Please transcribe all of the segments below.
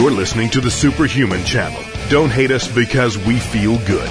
You're listening to the Superhuman Channel. Don't hate us because we feel good.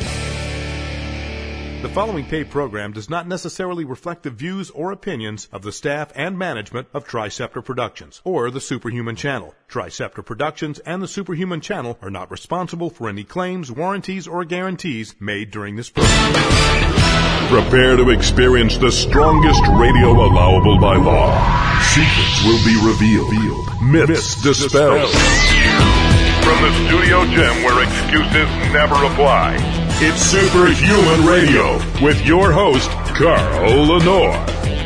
The following paid program does not necessarily reflect the views or opinions of the staff and management of Triceptor Productions or the Superhuman Channel. Triceptor Productions and the Superhuman Channel are not responsible for any claims, warranties, or guarantees made during this program. Prepare to experience the strongest radio allowable by law. Secrets will be revealed. Myths dispelled. From the studio gym where excuses never apply. It's Superhuman Radio with your host, Carl Lenore.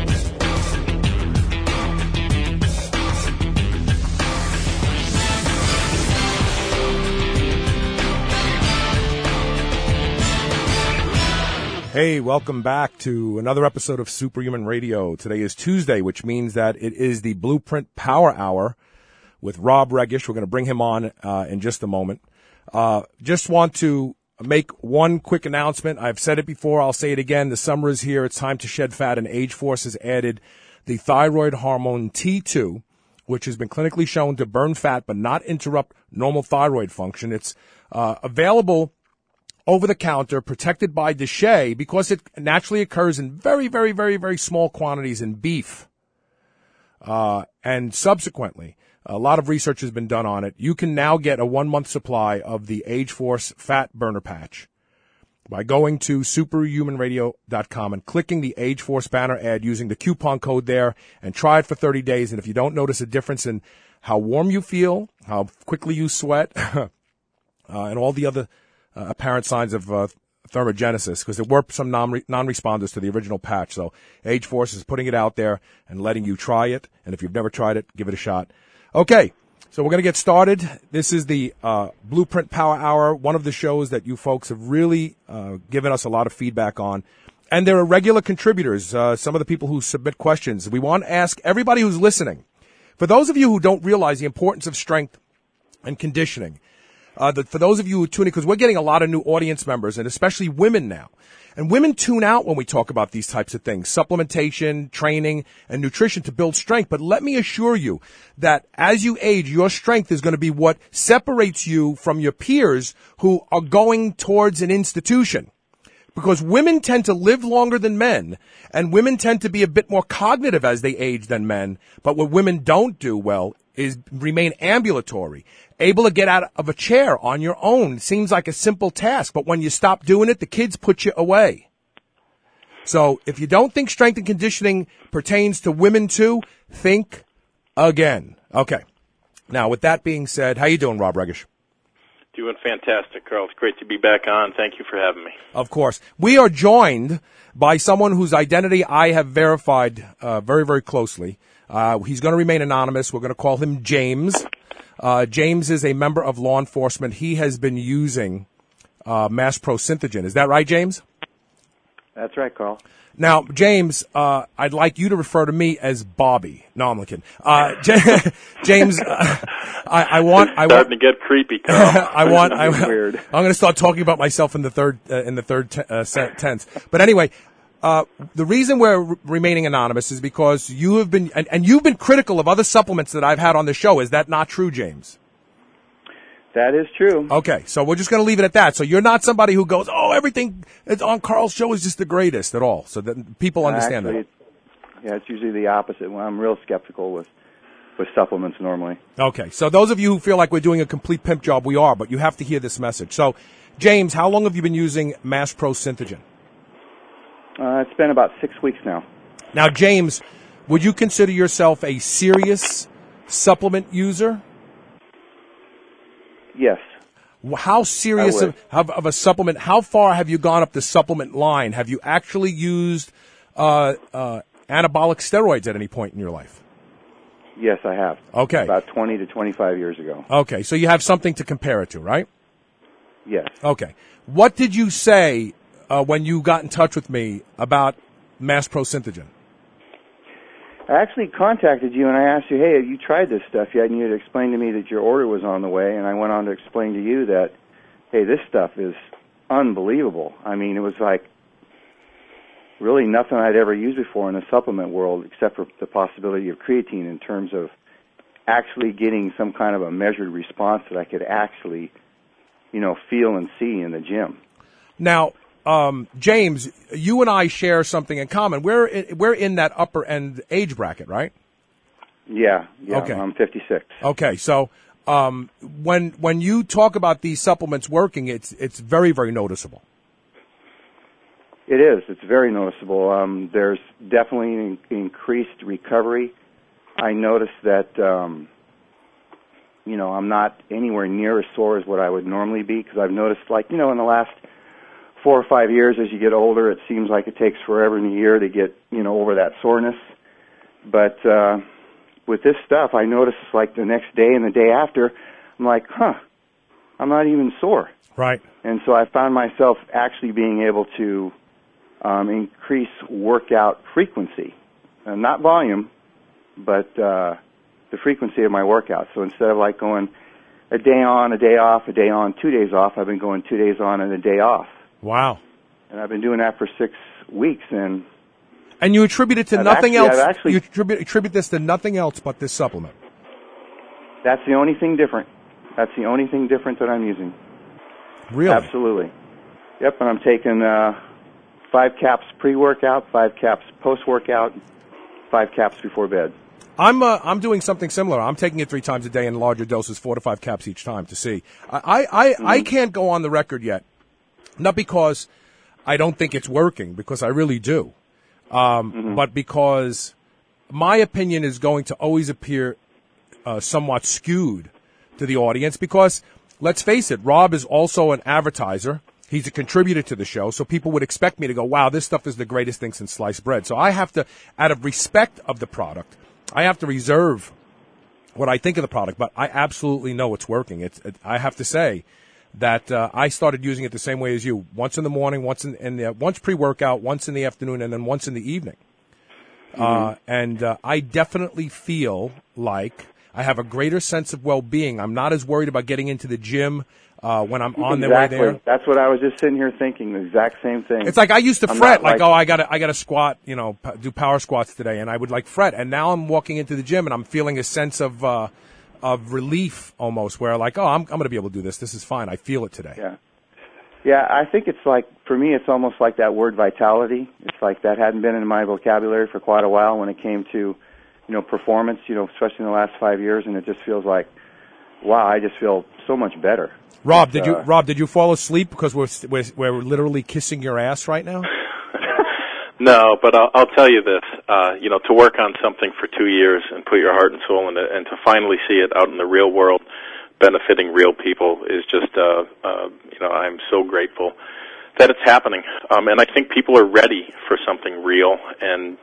Hey, welcome back to another episode of Superhuman Radio. Today is Tuesday, which means that it is the Blueprint Power Hour with Rob Regish. We're going to bring him on in just a moment. Just want to make one quick announcement. I've said it before. I'll say it again. The summer is here. It's time to shed fat, and Age Force has added the thyroid hormone T2, which has been clinically shown to burn fat but not interrupt normal thyroid function. It's available over the counter, protected by DSHEA, because it naturally occurs in very, very, very, very small quantities in beef. And subsequently, a lot of research has been done on it. You can now get a 1-month supply of the Age Force Fat Burner Patch by going to superhumanradio.com and clicking the Age Force banner ad using the coupon code there, and try it for 30 days. And if you don't notice a difference in how warm you feel, how quickly you sweat, and all the other apparent signs of thermogenesis, because there were some non-responders to the original patch. So Age Force is putting it out there and letting you try it. And if you've never tried it, give it a shot. Okay, so we're going to get started. This is the Blueprint Power Hour, one of the shows that you folks have really given us a lot of feedback on. And there are regular contributors, some of the people who submit questions. We want to ask everybody who's listening, for those of you who don't realize the importance of strength and conditioning, for those of you who tune in, because we're getting a lot of new audience members, and especially women now. And women tune out when we talk about these types of things, supplementation, training, and nutrition to build strength. But let me assure you that as you age, your strength is going to be what separates you from your peers who are going towards an institution. Because women tend to live longer than men, and women tend to be a bit more cognitive as they age than men. But what women don't do well is remain ambulatory, able to get out of a chair on your own. It seems like a simple task, but when you stop doing it, the kids put you away. So if you don't think strength and conditioning pertains to women too, think again. Okay. Now, with that being said, how you doing, Rob Regish? Doing fantastic, Carl. It's great to be back on. Thank you for having me. Of course. We are joined by someone whose identity I have verified very, very closely. He's going to remain anonymous. We're going to call him James. James is a member of law enforcement. He has been using Mass Pro Synthogen. Is that right, James? That's right, Carl. Now, James, I'd like you to refer to me as Bobby. No, I'm looking. James, I want starting to get creepy, Carl. Weird. I'm going to start talking about myself in the third tense. But anyway, the reason we're remaining anonymous is because you have been, and you've been critical of other supplements that I've had on the show. Is that not true, James? That is true. Okay, so we're just going to leave it at that. So you're not somebody who goes, oh, everything on Carl's show is just the greatest at all. So that people understand that. Yeah, it's usually the opposite. I'm real skeptical with supplements normally. Okay, so those of you who feel like we're doing a complete pimp job, we are, but you have to hear this message. So, James, how long have you been using Mass Pro Synthogen? It's been about 6 weeks now. Now, James, would you consider yourself a serious supplement user? Yes. How serious of a supplement? How far have you gone up the supplement line? Have you actually used anabolic steroids at any point in your life? Yes, I have. Okay. About 20 to 25 years ago. Okay, so you have something to compare it to, right? Yes. Okay. What did you say when you got in touch with me about Mass Pro Synthogen? I actually contacted you and I asked you, hey, have you tried this stuff yet? And you had explained to me that your order was on the way, and I went on to explain to you that, hey, this stuff is unbelievable. I mean, it was like really nothing I'd ever used before in the supplement world except for the possibility of creatine in terms of actually getting some kind of a measured response that I could actually, feel and see in the gym. Now, James, you and I share something in common. We're in that upper end age bracket, right? Yeah. Okay. I'm 56. Okay, so when you talk about these supplements working, it's very, very noticeable. It is. It's very noticeable. There's definitely increased recovery. I noticed that, I'm not anywhere near as sore as what I would normally be, because I've noticed, in the last 4 or 5 years, as you get older, it seems like it takes forever in a year to get, over that soreness. But with this stuff, I noticed, the next day and the day after, I'm like, I'm not even sore. Right. And so I found myself actually being able to increase workout frequency, not volume, but the frequency of my workouts. So instead of going a day on, a day off, a day on, 2 days off, I've been going 2 days on and a day off. Wow. And I've been doing that for 6 weeks. And you attribute it to nothing else? You attribute this to nothing else but this supplement? That's the only thing different. That's the only thing different that I'm using. Really? Absolutely. Yep, and I'm taking 5 caps pre-workout, 5 caps post-workout, 5 caps before bed. I'm doing something similar. I'm taking it 3 times a day in larger doses, 4 to 5 caps each time to see. I can't go on the record yet, not because I don't think it's working, because I really do, but because my opinion is going to always appear somewhat skewed to the audience, because let's face it, Rob is also an advertiser. He's a contributor to the show, so people would expect me to go, wow, this stuff is the greatest thing since sliced bread. So I have to, out of respect of the product, I have to reserve what I think of the product, but I absolutely know it's working. I have to say that I started using it the same way as you, once in the morning, once once pre-workout, once in the afternoon, and then once in the evening. And I definitely feel like I have a greater sense of well-being. I'm not as worried about getting into the gym when I'm on the way there. That's what I was just sitting here thinking, the exact same thing. It's like I used to fret, I gotta squat, do power squats today, and I would fret. And now I'm walking into the gym and I'm feeling a sense of relief almost, where I'm gonna be able to do this. This is fine. I feel it today. Yeah, I think it's for me, it's almost like that word vitality. It's like that hadn't been in my vocabulary for quite a while when it came to, performance, especially in the last 5 years, and it just feels like, wow, I just feel so much better. Rob, did you fall asleep because we're literally kissing your ass right now? No, but I'll tell you this, to work on something for 2 years and put your heart and soul in it, and to finally see it out in the real world benefiting real people is just, I'm so grateful that it's happening. And I think people are ready for something real, and,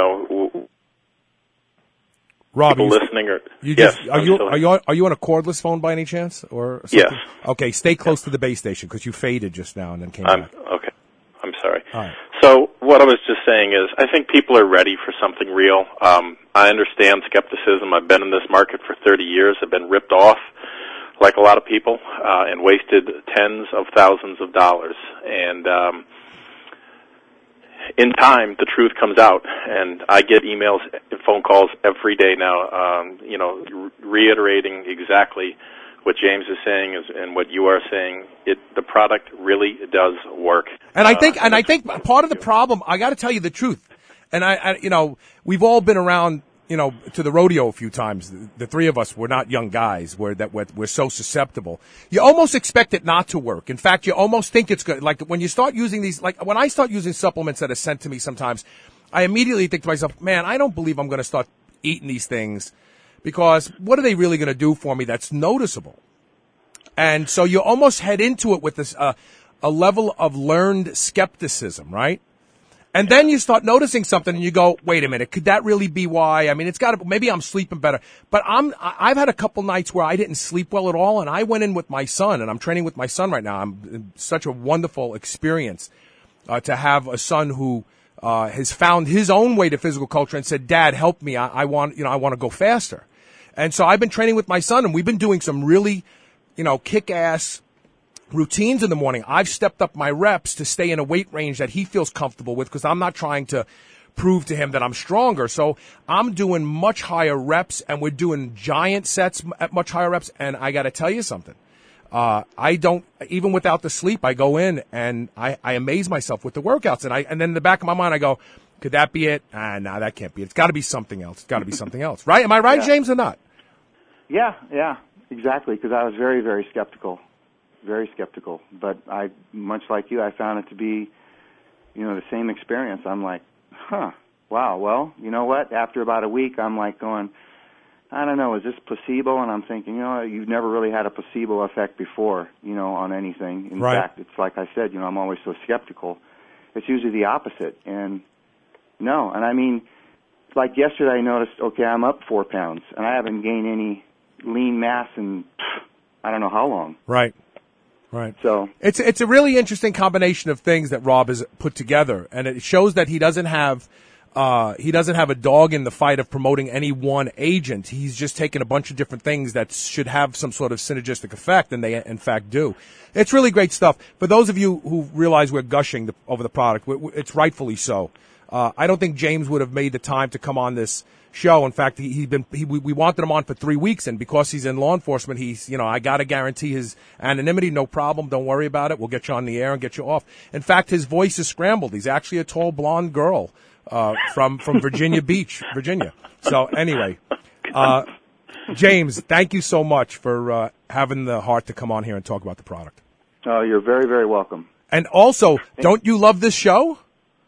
Rob, people listening or are you on a cordless phone by any chance or something? Yes. Okay, stay close to the base station because you faded just now and then came back. Okay, I'm sorry. All right. So what I was just saying is, I think people are ready for something real. I understand skepticism. I've been in this market for 30 years. I've been ripped off like a lot of people and wasted tens of thousands of dollars. And in time, the truth comes out, and I get emails, phone calls every day now, reiterating exactly what James is saying and what you are saying. The product really does work. And I think part of the problem, I got to tell you the truth, and I we've all been around, to the rodeo a few times. The three of us, we're not young guys. We're so susceptible. You almost expect it not to work. In fact, you almost think it's good. Like when you start using these, when I start using supplements that are sent to me sometimes, I immediately think to myself, man, I don't believe I'm going to start eating these things because what are they really going to do for me that's noticeable? And so you almost head into it with this, a level of learned skepticism, right? And then you start noticing something and you go, wait a minute, could that really be why? I mean, maybe I'm sleeping better. But I've had a couple nights where I didn't sleep well at all, and I went in with my son, and I'm training with my son right now. I'm such a wonderful experience, to have a son who, has found his own way to physical culture and said, Dad, help me. I want to go faster. And so I've been training with my son, and we've been doing some really, kick-ass routines in the morning. I've stepped up my reps to stay in a weight range that he feels comfortable with because I'm not trying to prove to him that I'm stronger. So I'm doing much higher reps, and we're doing giant sets at much higher reps. And I got to tell you something. I don't, even without the sleep, I go in and I amaze myself with the workouts. And then in the back of my mind, I go, could that be it? No, that can't be it. It's got to be something else. It's got to be something else. Right? Am I right, James, or not? Yeah, exactly, because I was very, very skeptical. Very skeptical. But I, much like you, I found it to be, the same experience. I'm like, wow, well, you know what? After about a week, I'm like going, I don't know, is this placebo? And I'm thinking, you've never really had a placebo effect before, on anything. In fact, it's like I said, I'm always so skeptical. It's usually the opposite. And no, and I mean, like yesterday I noticed, okay, I'm up 4 pounds, and I haven't gained any lean mass in I don't know how long. Right. So it's a really interesting combination of things that Rob has put together, and it shows that he doesn't have a dog in the fight of promoting any one agent. He's just taken a bunch of different things that should have some sort of synergistic effect, and they in fact do. It's really great stuff. For those of you who realize we're gushing over the product, it's rightfully so. I don't think James would have made the time to come on this show. In fact, we wanted him on for 3 weeks, and because he's in law enforcement, I got to guarantee his anonymity. No problem. Don't worry about it. We'll get you on the air and get you off. In fact, his voice is scrambled. He's actually a tall blonde girl, from Virginia Beach, Virginia. So anyway, James, thank you so much for, having the heart to come on here and talk about the product. Oh, you're very, very welcome. And also, don't you love this show?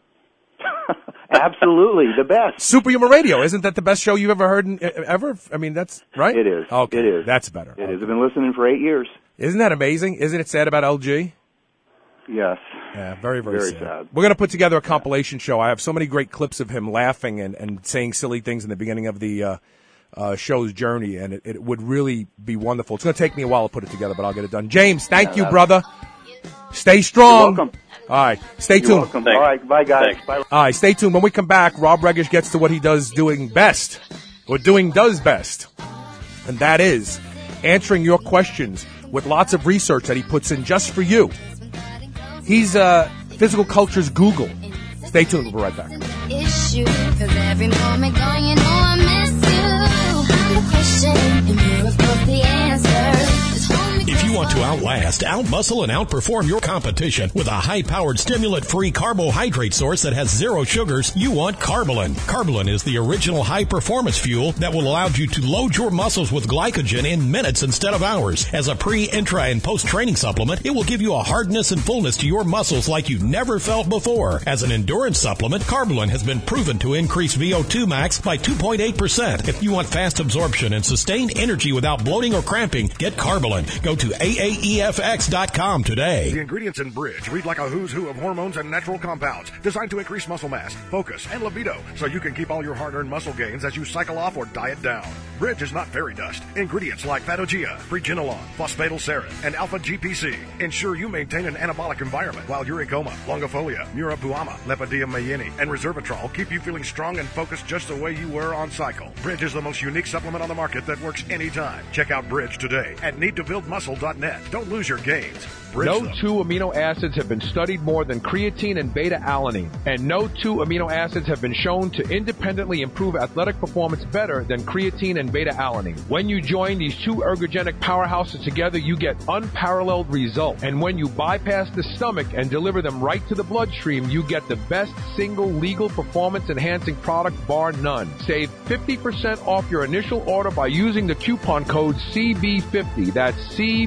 Absolutely, the best. Superhuman Radio, isn't that the best show you've ever heard ever? I mean, that's right? It is. Okay. It is. That's better. It is. I've been listening for 8 years. Isn't that amazing? Isn't it sad about LG? Yes. Yeah, very, very, very sad. sad. We're going to put together a compilation show. I have so many great clips of him laughing and saying silly things in the beginning of the show's journey, and it would really be wonderful. It's going to take me a while to put it together, but I'll get it done. James, thank you, brother. Stay strong. You're welcome. All right, stay You're tuned. welcome. All right, bye, guys. Bye. All right, stay tuned. When we come back, Rob Regish gets to what he does best, and that is answering your questions with lots of research that he puts in just for you. He's Physical Culture's Google. Stay tuned. We'll be right back. Issue, 'cause every moment gone, I miss you. I'm the question, and you're of course the answer. If you want to outlast, outmuscle, and outperform your competition with a high-powered, stimulant-free carbohydrate source that has 0 sugars, you want Carbolin. Carbolin is the original high-performance fuel that will allow you to load your muscles with glycogen in minutes instead of hours. As a pre, intra, and post-training supplement, it will give you a hardness and fullness to your muscles like you've never felt before. As an endurance supplement, Carbolin has been proven to increase VO2 max by 2.8%. If you want fast absorption and sustained energy without bloating or cramping, get Carbolin. Go to AAEFX.com today. The ingredients in Bridge read like a who's who of hormones and natural compounds designed to increase muscle mass, focus, and libido so you can keep all your hard-earned muscle gains as you cycle off or diet down. Bridge is not fairy dust. Ingredients like Patagia, Preginolone, Phosphatidylserine, and Alpha-GPC ensure you maintain an anabolic environment while Uricoma, Longifolia, Murapuama, Lepidium mayini, and Resveratrol keep you feeling strong and focused just the way you were on cycle. Bridge is the most unique supplement on the market that works anytime. Check out Bridge today at needtobuildmuscle.net. Don't lose your gains. No 2 amino acids have been studied more than creatine and beta-alanine, and no 2 amino acids have been shown to independently improve athletic performance better than creatine and beta-alanine. When you join these 2 ergogenic powerhouses together, you get unparalleled results. And when you bypass the stomach and deliver them right to the bloodstream, you get the best single legal performance-enhancing product bar none. Save 50% off your initial order by using the coupon code CB50. That's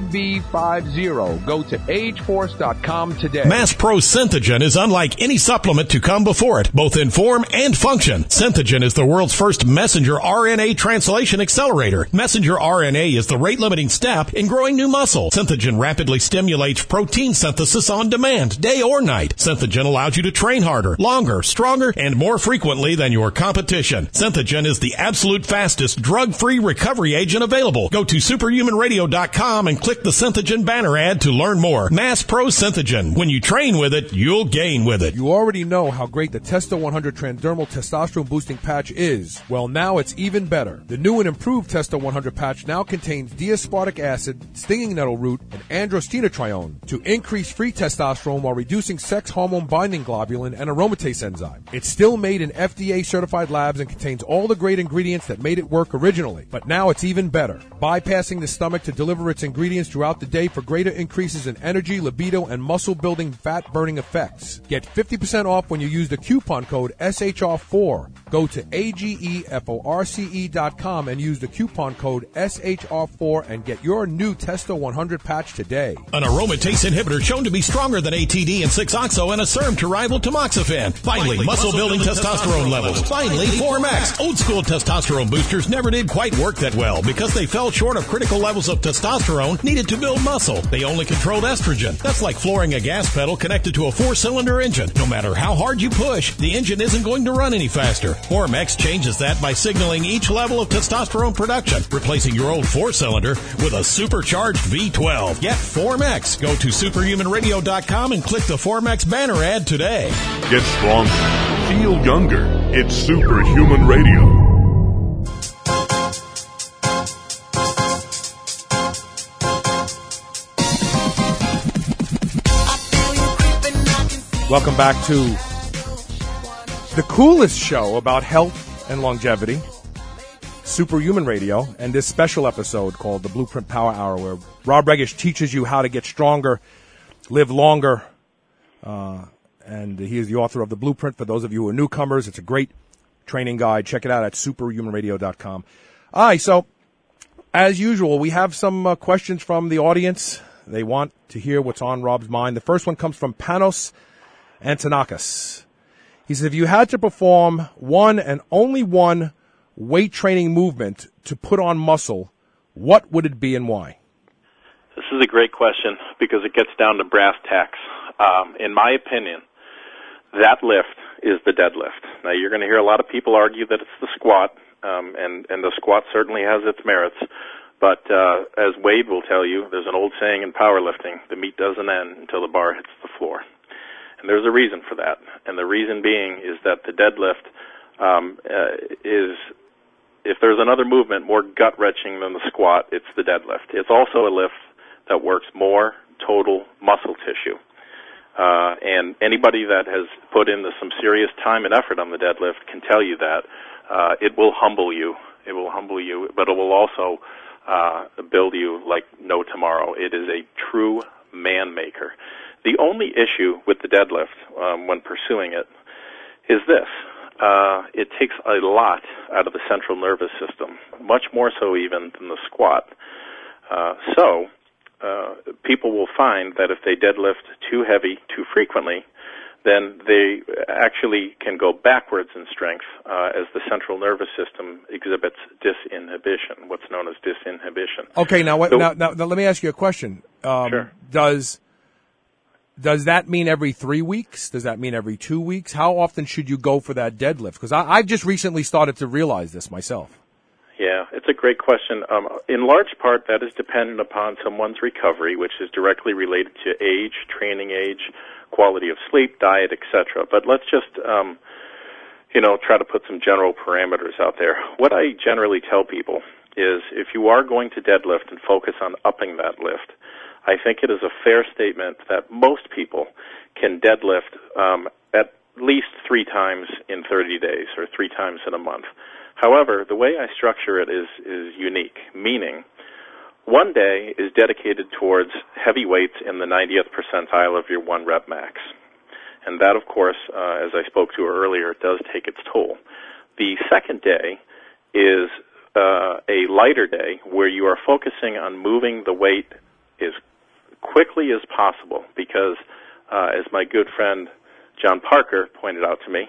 CB50. Go to ageforce.com today. Mass Pro Synthogen is unlike any supplement to come before it, both in form and function. Synthogen is the world's first messenger RNA translation accelerator. Messenger RNA is the rate-limiting step in growing new muscle. Synthogen rapidly stimulates protein synthesis on demand, day or night. Synthogen allows you to train harder, longer, stronger, and more frequently than your competition. Synthogen is the absolute fastest drug-free recovery agent available. Go to superhumanradio.com and click the Synthogen banner ad to learn more. Mass Pro Synthogen. When you train with it, you'll gain with it. You already know how great the Testo 100 Transdermal Testosterone Boosting Patch is. Well, now it's even better. The new and improved Testo 100 patch now contains D-aspartic acid, stinging nettle root, and androstenedione to increase free testosterone while reducing sex hormone binding globulin and aromatase enzyme. It's still made in FDA-certified labs and contains all the great ingredients that made it work originally, but now it's even better, bypassing the stomach to deliver its ingredients throughout the day for greater increases in energy, libido, and muscle-building, fat-burning effects. Get 50% off when you use the coupon code SHR4. Go to AGEFORCE.com and use the coupon code SHR4 and get your new Testo 100 patch today. An aromatase inhibitor shown to be stronger than ATD and 6-oxo and a SERM to rival tamoxifen. Finally, muscle-building testosterone levels. Finally, Formax. Old school testosterone boosters never did quite work that well because they fell short of critical levels of testosterone needed to build muscle. They only controlled estrogen. That's like flooring a gas pedal connected to a 4-cylinder engine. No matter how hard you push, the engine isn't going to run any faster. Formax changes that by signaling each level of testosterone production, replacing your old 4-cylinder with a supercharged V12. Get Formax. Go to superhumanradio.com and click the Formax banner ad today. Get stronger. Feel younger. It's Superhuman Radio. Welcome back to the coolest show about health and longevity, Superhuman Radio, and this special episode called the Blueprint Power Hour, where Rob Regish teaches you how to get stronger, live longer, and he is the author of The Blueprint. For those of you who are newcomers, it's a great training guide. Check it out at superhumanradio.com. All right, so as usual, we have some questions from the audience. They want to hear what's on Rob's mind. The first one comes from Panos Antonakis. He says, if you had to perform one and only one weight training movement to put on muscle, what would it be and why? This is a great question because it gets down to brass tacks. In my opinion, that lift is the deadlift. Now, you're going to hear a lot of people argue that it's the squat, and the squat certainly has its merits. But as Wade will tell you, there's an old saying in powerlifting, the meet doesn't end until the bar hits the floor. And there's a reason for that. And the reason being is that the deadlift is, if there's another movement more gut-wrenching than the squat, it's the deadlift. It's also a lift that works more total muscle tissue. And anybody that has put in some serious time and effort on the deadlift can tell you that it will humble you. It will humble you, but it will also build you like no tomorrow. It is a true man maker. The only issue with the deadlift when pursuing it is this. It takes a lot out of the central nervous system, much more so even than the squat. So people will find that if they deadlift too heavy too frequently, then they actually can go backwards in strength as the central nervous system exhibits disinhibition, what's known as disinhibition. Okay, now let me ask you a question. Sure. Does that mean every 3 weeks? Does that mean every 2 weeks? How often should you go for that deadlift? Because I've just recently started to realize this myself. Yeah, it's a great question. In large part, that is dependent upon someone's recovery, which is directly related to age, training age, quality of sleep, diet, etc. But let's just, try to put some general parameters out there. What I generally tell people is if you are going to deadlift and focus on upping that lift, I think it is a fair statement that most people can deadlift at least 3 times in 30 days or 3 times in a month. However, the way I structure it is unique, meaning one day is dedicated towards heavy weights in the 90th percentile of your 1 rep max. And that, of course, as I spoke to earlier, does take its toll. The second day is a lighter day where you are focusing on moving the weight as quickly as possible because, as my good friend John Parker pointed out to me,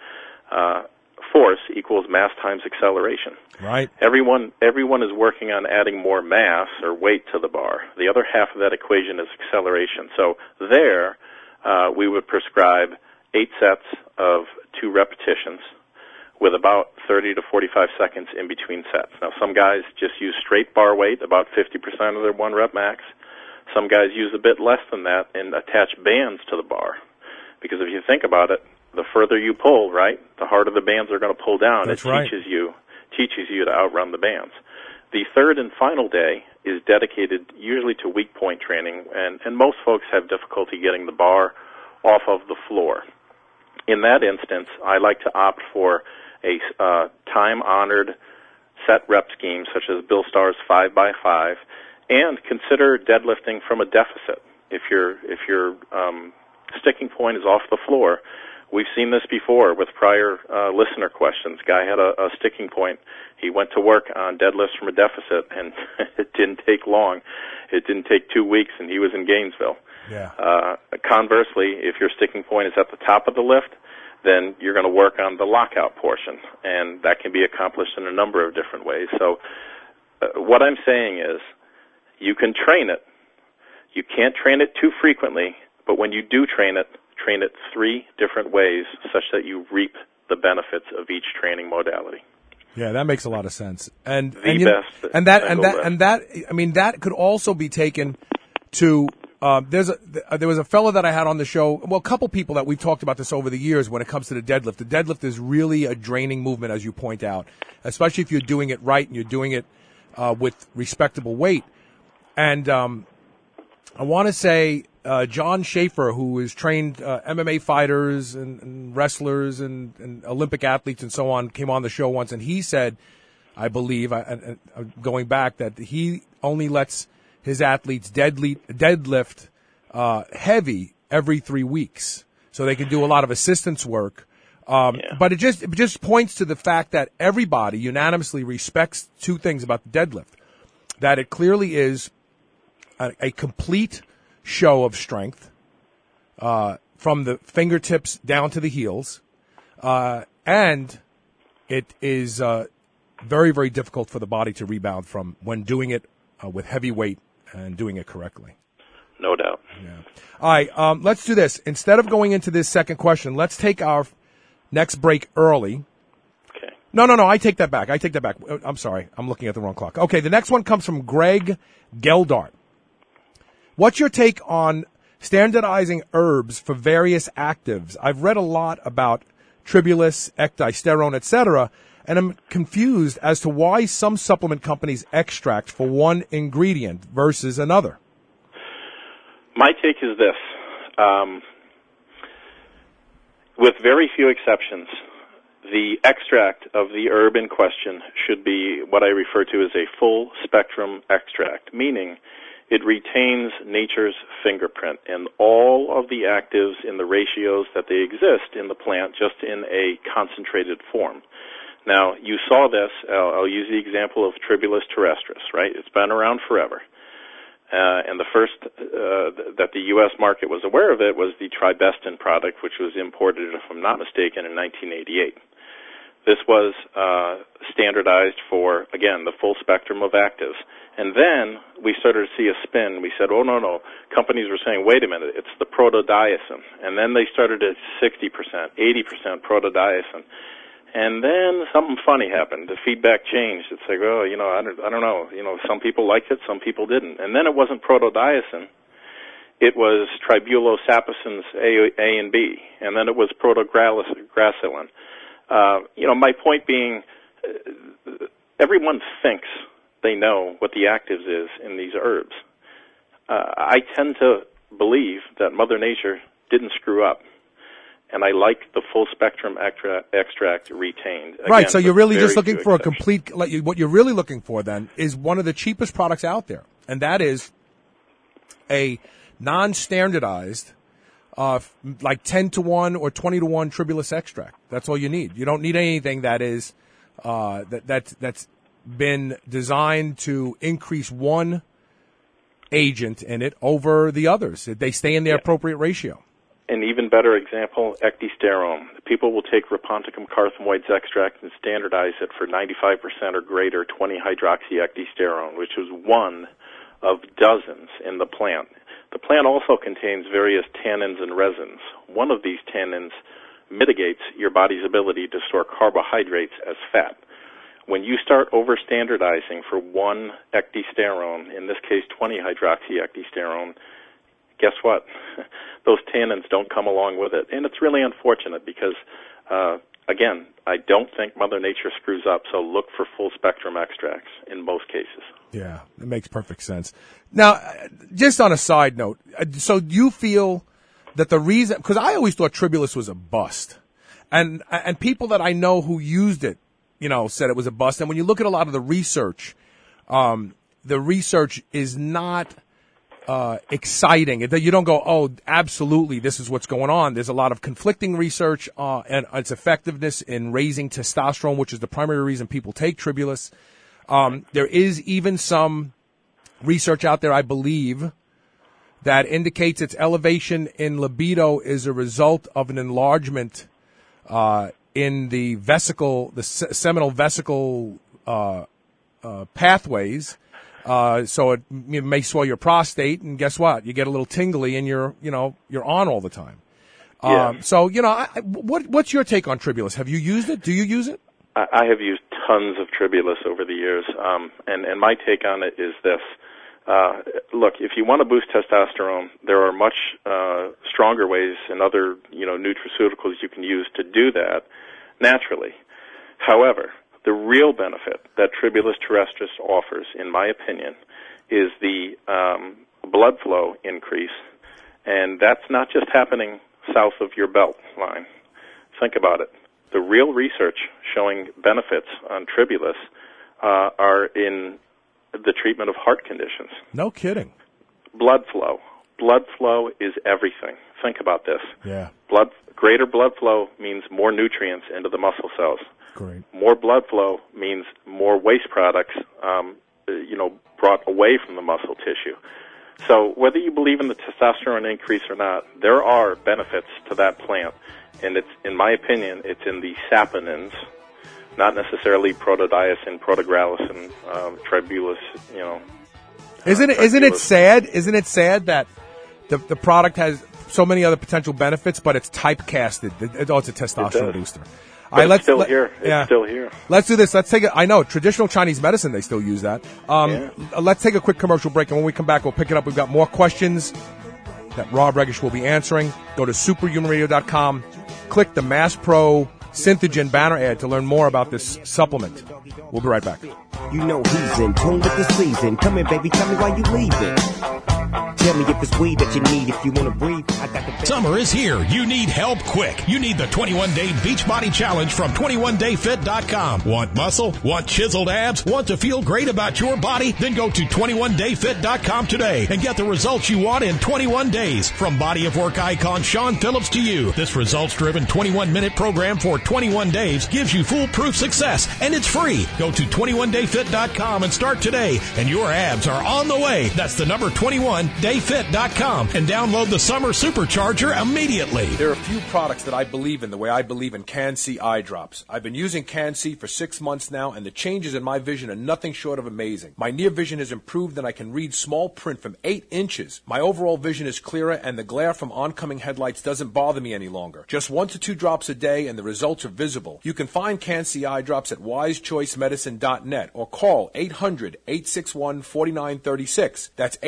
force equals mass times acceleration. Right. Everyone is working on adding more mass or weight to the bar. The other half of that equation is acceleration. So there, we would prescribe 8 sets of 2 repetitions with about 30 to 45 seconds in between sets. Now, some guys just use straight bar weight, about 50% of their 1 rep max. Some guys use a bit less than that and attach bands to the bar. Because if you think about it, the further you pull, right, the harder the bands are going to pull down. That's it right. teaches teaches you to outrun the bands. The third and final day is dedicated usually to weak point training, and most folks have difficulty getting the bar off of the floor. In that instance, I like to opt for a time-honored set rep scheme such as Bill Starr's 5x5, and consider deadlifting from a deficit. If your sticking point is off the floor, we've seen this before with prior listener questions. Guy had a sticking point. He went to work on deadlifts from a deficit, and it didn't take long. It didn't take 2 weeks, and he was in Gainesville. Yeah. Conversely, if your sticking point is at the top of the lift, then you're going to work on the lockout portion, and that can be accomplished in a number of different ways. So what I'm saying is you can train it. You can't train it too frequently, but when you do train it 3 different ways such that you reap the benefits of each training modality. Yeah, that makes a lot of sense. And that could also be taken to there was a fellow that I had on the show, well, a couple people that we've talked about this over the years when it comes to the deadlift. The deadlift is really a draining movement, as you point out, especially if you're doing it right and you're doing it with respectable weight. And I want to say John Schaefer, who has trained MMA fighters and wrestlers and Olympic athletes and so on, came on the show once, and he said, I believe, going back, that he only lets his athletes deadlift heavy every 3 weeks, so they can do a lot of assistance work. But it just points to the fact that everybody unanimously respects 2 things about the deadlift: that it clearly is a complete show of strength from the fingertips down to the heels, and it is very, very difficult for the body to rebound from when doing it with heavy weight and doing it correctly. No doubt. Yeah. All right, let's do this. Instead of going into this second question, let's take our next break early. Okay. No, I take that back. I'm sorry. I'm looking at the wrong clock. Okay, the next one comes from Greg Geldart. What's your take on standardizing herbs for various actives? I've read a lot about tribulus, ecdysterone, etc., and I'm confused as to why some supplement companies extract for one ingredient versus another. My take is this. With very few exceptions, the extract of the herb in question should be what I refer to as a full spectrum extract, meaning it retains nature's fingerprint and all of the actives in the ratios that they exist in the plant, just in a concentrated form. Now, you saw this, I'll use the example of Tribulus terrestris, right? It's been around forever. And the first that the U.S. market was aware of it was the Tribestin product, which was imported, if I'm not mistaken, in 1988. This was standardized for, again, the full spectrum of actives. And then we started to see a spin. We said, oh, no. Companies were saying, wait a minute, it's the protodiazin. And then they started at 60%, 80% protodiazin. And then something funny happened. The feedback changed. It's like, oh, I don't know. Some people liked it, some people didn't. And then it wasn't protodiazin. It was tribulosapicins A and B. And then it was protogracilin. My point being, everyone thinks they know what the actives is in these herbs. I tend to believe that Mother Nature didn't screw up. And I like the full spectrum extract retained. Again, right, so you're really just looking for a complete, what you're really looking for then is one of the cheapest products out there. And that is a non-standardized, like 10-to-1 or 20-to-1 Tribulus extract. That's all you need. You don't need anything that is, that's been designed to increase one agent in it over the others. They stay in their appropriate ratio. An even better example, ecdysterone. People will take Raponticum carthamoides extract and standardize it for 95% or greater 20-hydroxyecdysterone, which is one of dozens in the plant. The plant also contains various tannins and resins. One of these tannins mitigates your body's ability to store carbohydrates as fat. When you start over-standardizing for one ecdysterone, in this case 20-hydroxyecdysterone, guess what? Those tannins don't come along with it. And it's really unfortunate because again, I don't think Mother Nature screws up, so look for full-spectrum extracts in most cases. Yeah, it makes perfect sense. Now, just on a side note, so you feel that the reason, because I always thought Tribulus was a bust, and people that I know who used it, said it was a bust. And when you look at a lot of the research is not exciting. You don't go, oh, absolutely, this is what's going on. There's a lot of conflicting research and its effectiveness in raising testosterone, which is the primary reason people take Tribulus. There is even some research out there, I believe, that indicates its elevation in libido is a result of an enlargement in the vesicle, the seminal vesicle pathways. So it may swell your prostate, and guess what? You get a little tingly, and you're on all the time. Yeah. So what's your take on Tribulus? Have you used it? Do you use it? I have used tons of Tribulus over the years, and my take on it is this. Look, if you want to boost testosterone, there are much stronger ways and other nutraceuticals you can use to do that naturally. However, the real benefit that Tribulus terrestris offers, in my opinion, is the blood flow increase, and that's not just happening south of your belt line. Think about it. The real research showing benefits on Tribulus are in the treatment of heart conditions. No kidding. Blood flow. Blood flow is everything. Think about this. Yeah. Greater blood flow means more nutrients into the muscle cells. Great. More blood flow means more waste products, brought away from the muscle tissue. So whether you believe in the testosterone increase or not, there are benefits to that plant. And it's, in my opinion, it's in the saponins, not necessarily protodiacin, protogralicin, Tribulus, Isn't it sad? Isn't it sad that the product has so many other potential benefits, but it's typecasted? It's a testosterone booster. But it's still here. It's still here. Let's do this. I know, traditional Chinese medicine, they still use that. Let's take a quick commercial break, and when we come back, we'll pick it up. We've got more questions that Rob Regish will be answering. Go to superhumanradio.com, click the Mass Pro Synthogen banner ad to learn more about this supplement. We'll be right back. You know who's in tune with the season. Come in, baby, tell me why you leaving. Tell me if it's weed that you need. If you want to breathe, I got the... Summer is here. You need help quick. You need the 21-Day Beachbody Challenge from 21dayfit.com. Want muscle? Want chiseled abs? Want to feel great about your body? Then go to 21dayfit.com today and get the results you want in 21 days. From body of work icon Sean Phillips to you, this results-driven 21-minute program for 21 days gives you foolproof success, and it's free. Go to 21dayfit.com and start today, and your abs are on the way. That's the number 21dayfit.com, and download the Summer Supercharger immediately. There are a few products that I believe in the way I believe in Can-C eye drops. I've been using Can-C for 6 months now, and the changes in my vision are nothing short of amazing. My near vision has improved, and I can read small print from 8 inches. My overall vision is clearer, and the glare from oncoming headlights doesn't bother me any longer. Just 1 to 2 drops a day, and the results are visible. You can find Can-C eye drops at wisechoicemedicine.net or call 800-861-4936. That's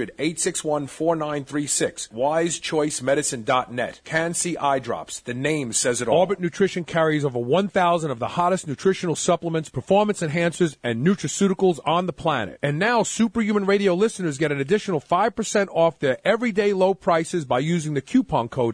800-861-4936. wisechoicemedicine.net. Can-C eye drops. The name says it all. Orbit Nutrition carries over 1,000 of the hottest nutritional supplements, performance enhancers, and nutraceuticals on the planet. And now Superhuman Radio listeners get an additional 5% off their everyday low prices by using the coupon code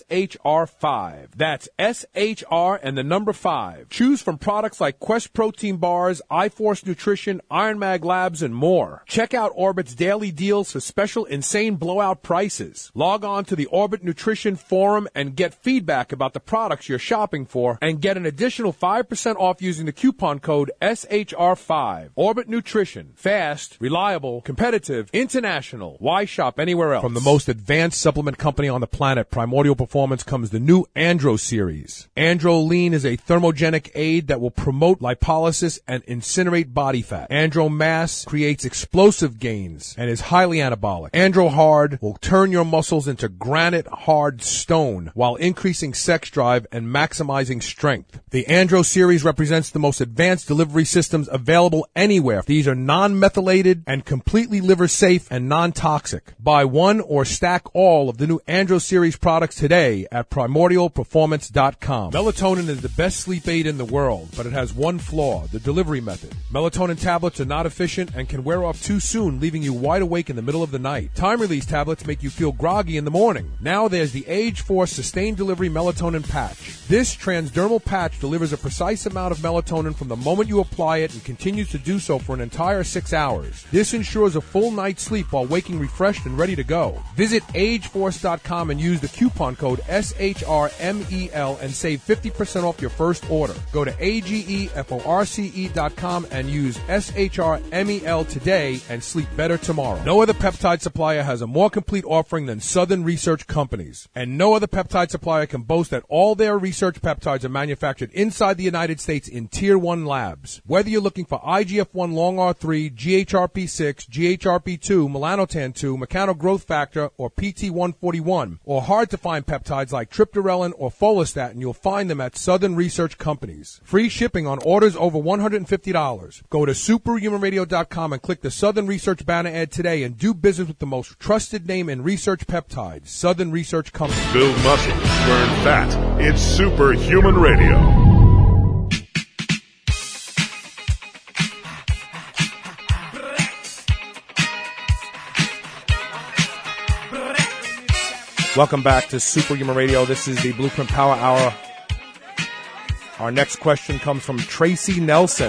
SHR5. That's SHR and the number 5. Choose from products like Quest Protein Bars, iForce Nutrition, Iron Mag Labs, and more. Check out Orbit's daily deals for special insane blowout prices. Log on to the Orbit Nutrition Forum and get feedback about the products you're shopping for and get an additional 5% off using the coupon code SHR5. Orbit Nutrition. Fast, reliable, competitive, international. Why shop anywhere else? From the most advanced supplement company on the planet, Primordial Performance, comes the new Andro series. Andro Lean is a thermogenic aid that will promote lipolysis and incinerate body fat. Andro Mass creates explosive gains and is highly anabolic. Andro Hard will turn your muscles into granite hard stone while increasing sex drive and maximizing strength. The Andro series represents the most advanced delivery systems available anywhere. These are non-methylated and completely liver safe and non-toxic. Buy one or stack all of the new Andro series products today at primordialperformance.com. Melatonin is the best sleep aid in the world, but it has one flaw, the delivery method. Melatonin tablets are not efficient and can wear off too soon, leaving you wide awake in the middle of the night. Time-release tablets make you feel groggy in the morning. Now there's the Age Force Sustained Delivery Melatonin Patch. This transdermal patch delivers a precise amount of melatonin from the moment you apply it and continues to do so for an entire 6 hours. This ensures a full night's sleep while waking refreshed and ready to go. Visit ageforce.com and use the coupon code SHRMEL and save 50% off your first order. Go to ageforce.com and use SHRMEL today and sleep better tomorrow. No other peptide supplier has a more complete offering than Southern Research Companies. And no other peptide supplier can boast that all their research peptides are manufactured inside the United States in Tier 1 labs. Whether you're looking for IGF-1 long R3, GHRP6, GHRP2, melanotan-2, mechano growth factor, or PT141, or hard to find peptides like triptorelin or follistatin, you'll find them at Southern Research Companies. Free shipping on orders over $150. Go to superhumanradio.com and click the Southern Research banner ad today and do business with the most trusted name in research peptides, Southern Research Company. Build muscle, burn fat. It's Superhuman Radio. Welcome back to Superhuman Radio. This is the Blueprint Power Hour. Our next question comes from Tracy Nelson.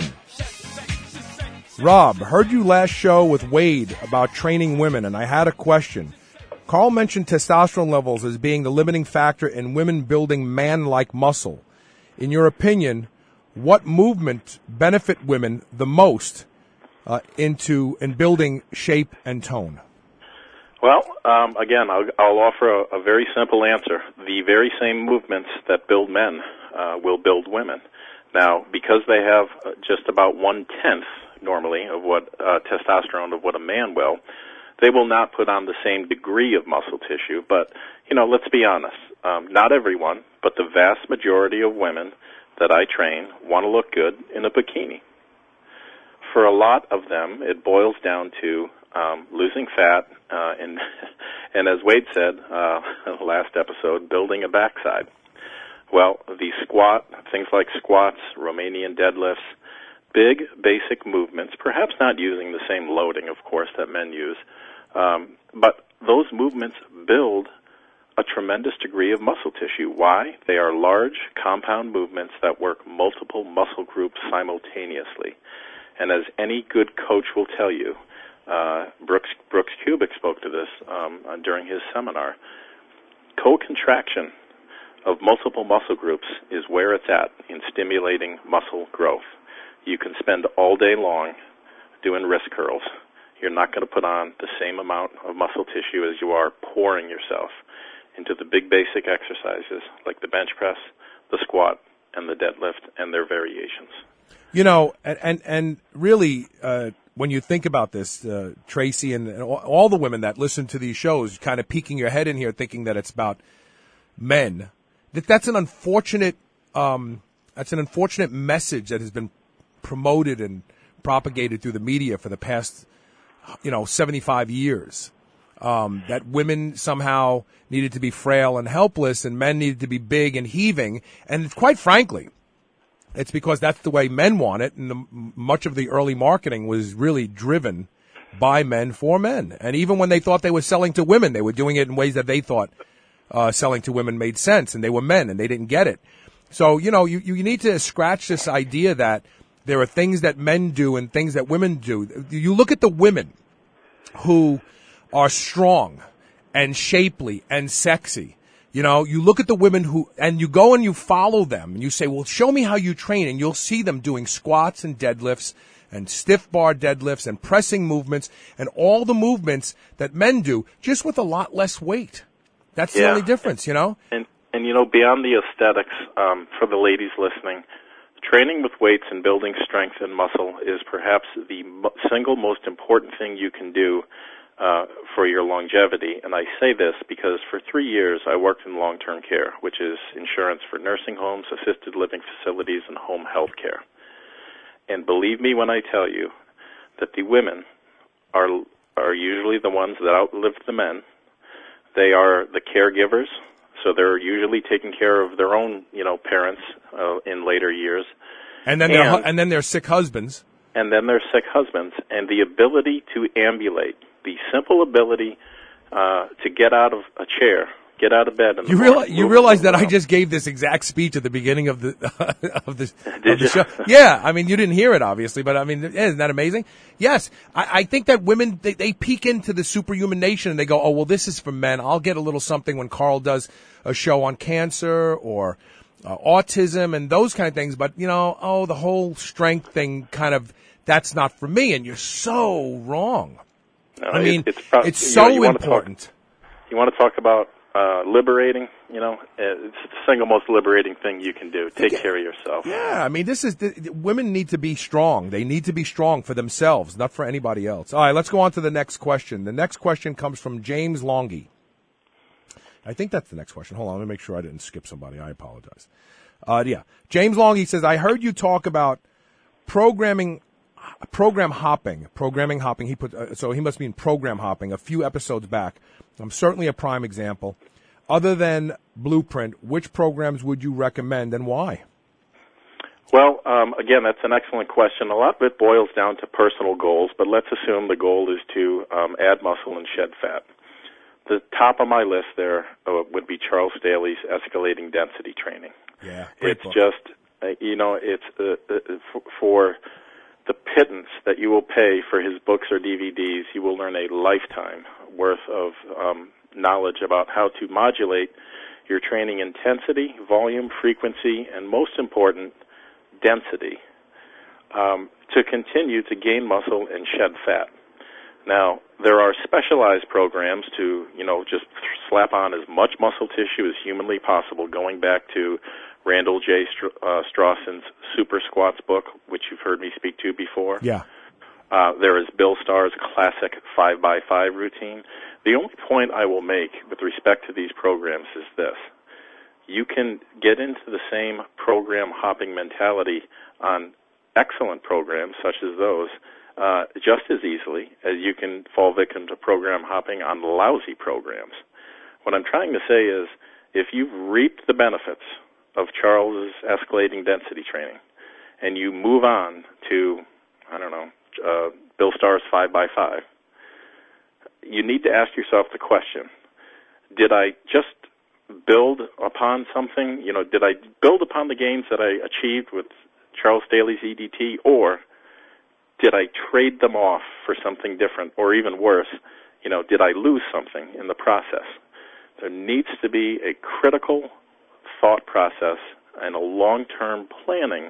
Rob, heard you last show with Wade about training women, and I had a question. Carl mentioned testosterone levels as being the limiting factor in women building man-like muscle. In your opinion, what movement benefit women the most in building shape and tone? Well, again, I'll offer a very simple answer. The very same movements that build men will build women. Now, because they have just about 1/10 normally of what testosterone of what a man will, they will not put on the same degree of muscle tissue. But, let's be honest. Not everyone, but the vast majority of women that I train want to look good in a bikini. For a lot of them, it boils down to losing fat, and as Wade said last episode, building a backside. Well, things like squats, Romanian deadlifts, big basic movements, perhaps not using the same loading, of course, that men use, but those movements build a tremendous degree of muscle tissue. Why? They are large, compound movements that work multiple muscle groups simultaneously. And as any good coach will tell you, Brooks Kubik spoke to this during his seminar, co-contraction of multiple muscle groups is where it's at in stimulating muscle growth. You can spend all day long doing wrist curls. You're not going to put on the same amount of muscle tissue as you are pouring yourself into the big basic exercises like the bench press, the squat, and the deadlift, and their variations. And really, when you think about this, Tracy, and all the women that listen to these shows, kind of peeking your head in here thinking that it's about men, that's an unfortunate message that has been promoted and propagated through the media for the past, 75 years. That women somehow needed to be frail and helpless and men needed to be big and heaving. And quite frankly, it's because that's the way men want it. And much of the early marketing was really driven by men for men. And even when they thought they were selling to women, they were doing it in ways that they thought selling to women made sense. And they were men and they didn't get it. So, you need to scratch this idea that there are things that men do and things that women do. You look at the women who are strong and shapely and sexy. You look at the women and you go and you follow them and you say, well, show me how you train, and you'll see them doing squats and deadlifts and stiff bar deadlifts and pressing movements and all the movements that men do, just with a lot less weight. That's the only difference, And beyond the aesthetics, for the ladies listening, training with weights and building strength and muscle is perhaps the single most important thing you can do for your longevity. And I say this because for 3 years I worked in long-term care, which is insurance for nursing homes, assisted living facilities, and home health care. And believe me when I tell you that the women are usually the ones that outlive the men. They are the caregivers, so they're usually taking care of their own, parents in later years. And then they're sick husbands. And then they're sick husbands. And the ability to ambulate, the simple ability to get out of a chair, get out of bed. You realize that I just gave this exact speech at the beginning of the of the show. Yeah, I mean you didn't hear it obviously, but I mean isn't that amazing? Yes, I think that women they peek into the superhuman nation and they go, oh well, this is for men. I'll get a little something when Carl does a show on cancer or autism and those kind of things. But the whole strength thing kind of that's not for me. And you're so wrong. No, I mean, it's so important. You want to talk about liberating, it's the single most liberating thing you can do. Take care of yourself. Yeah, I mean, women need to be strong. They need to be strong for themselves, not for anybody else. All right, let's go on to the next question. The next question comes from James Longy. I think that's the next question. Hold on, let me make sure I didn't skip somebody. I apologize. James Longy says, I heard you talk about programming hopping. He put so he must mean program hopping a few episodes back. I'm certainly a prime example. Other than Blueprint, which programs would you recommend and why? Well, again, that's an excellent question. A lot of it boils down to personal goals, but let's assume the goal is to add muscle and shed fat. The top of my list there would be Charles Staley's Escalating Density Training. Yeah, it's book. Just, it's for the pittance that you will pay for his books or DVDs, you will learn a lifetime worth of knowledge about how to modulate your training intensity, volume, frequency, and most important, density, to continue to gain muscle and shed fat. Now, there are specialized programs to, just slap on as much muscle tissue as humanly possible, going back to Randall J. Strawson's Super Squats book, which you've heard me speak to before. Yeah. There is Bill Starr's classic 5x5 routine. The only point I will make with respect to these programs is this. You can get into the same program hopping mentality on excellent programs such as those just as easily as you can fall victim to program hopping on lousy programs. What I'm trying to say is if you've reaped the benefits of Charles's Escalating Density Training and you move on to, Bill Starr's 5x5, you need to ask yourself the question, did I just build upon something? Did I build upon the gains that I achieved with Charles Staley's EDT, or did I trade them off for something different, or even worse, did I lose something in the process? There needs to be a critical thought process and a long-term planning.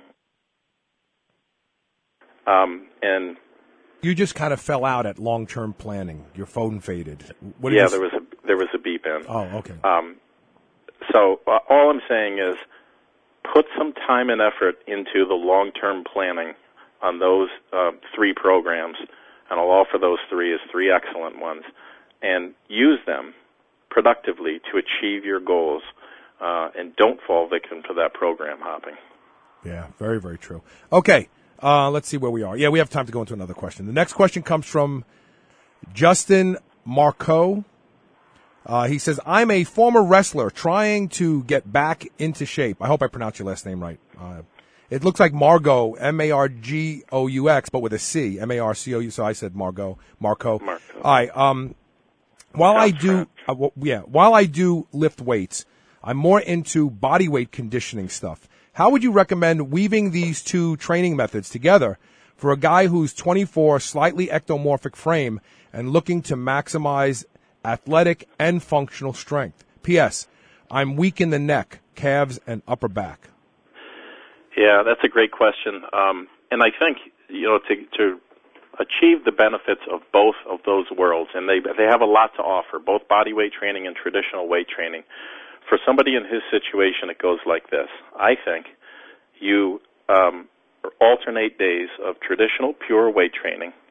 And you just kind of fell out at long-term planning. Your phone faded. There was a beep in. Oh, okay. So all I'm saying is put some time and effort into the long-term planning on those 3 programs, and I'll offer those 3 as 3 excellent ones, and use them productively to achieve your goals, and don't fall victim to that program hopping. Yeah, very, very true. Okay, let's see where we are. Yeah, we have time to go into another question. The next question comes from Justin Marco. He says, I'm a former wrestler trying to get back into shape. I hope I pronounced your last name right. It looks like Margo, M-A-R-G-O-U-X, but with a C, M-A-R-C-O-U, so I said Marco. All right, while I do lift weights, I'm more into body weight conditioning stuff. How would you recommend weaving these 2 training methods together for a guy who's 24, slightly ectomorphic frame, and looking to maximize athletic and functional strength? P.S. I'm weak in the neck, calves, and upper back. Yeah, that's a great question. And I think, to achieve the benefits of both of those worlds, and they have a lot to offer, both body weight training and traditional weight training. For somebody in his situation, it goes like this. I think you alternate days of traditional pure weight training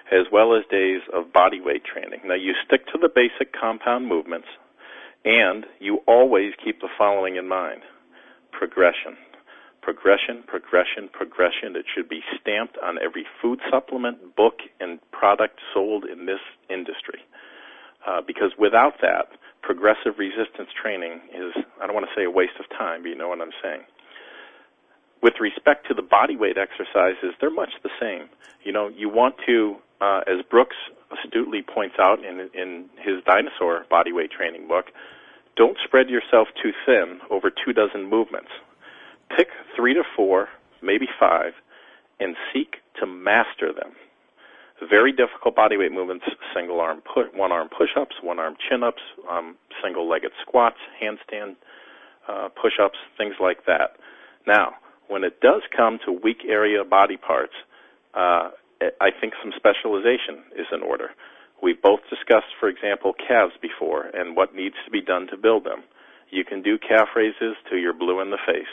as well as days of body weight training. Now, you stick to the basic compound movements, and you always keep the following in mind: progression. Progression, progression, progression. It should be stamped on every food supplement, book, and product sold in this industry. Because without that, progressive resistance training is, I don't want to say a waste of time, but you know what I'm saying. With respect to the body weight exercises, they're much the same. You know, you want to, as Brooks astutely points out in his dinosaur body weight training book, don't spread yourself too thin over 24 movements. Pick 3 to 4, maybe 5, and seek to master them. Very difficult body weight movements: one-arm push-ups, one-arm chin-ups, single-legged squats, handstand push-ups, things like that. Now, when it does come to weak area body parts, I think some specialization is in order. We've both discussed, for example, calves before and what needs to be done to build them. You can do calf raises till you're blue in the face.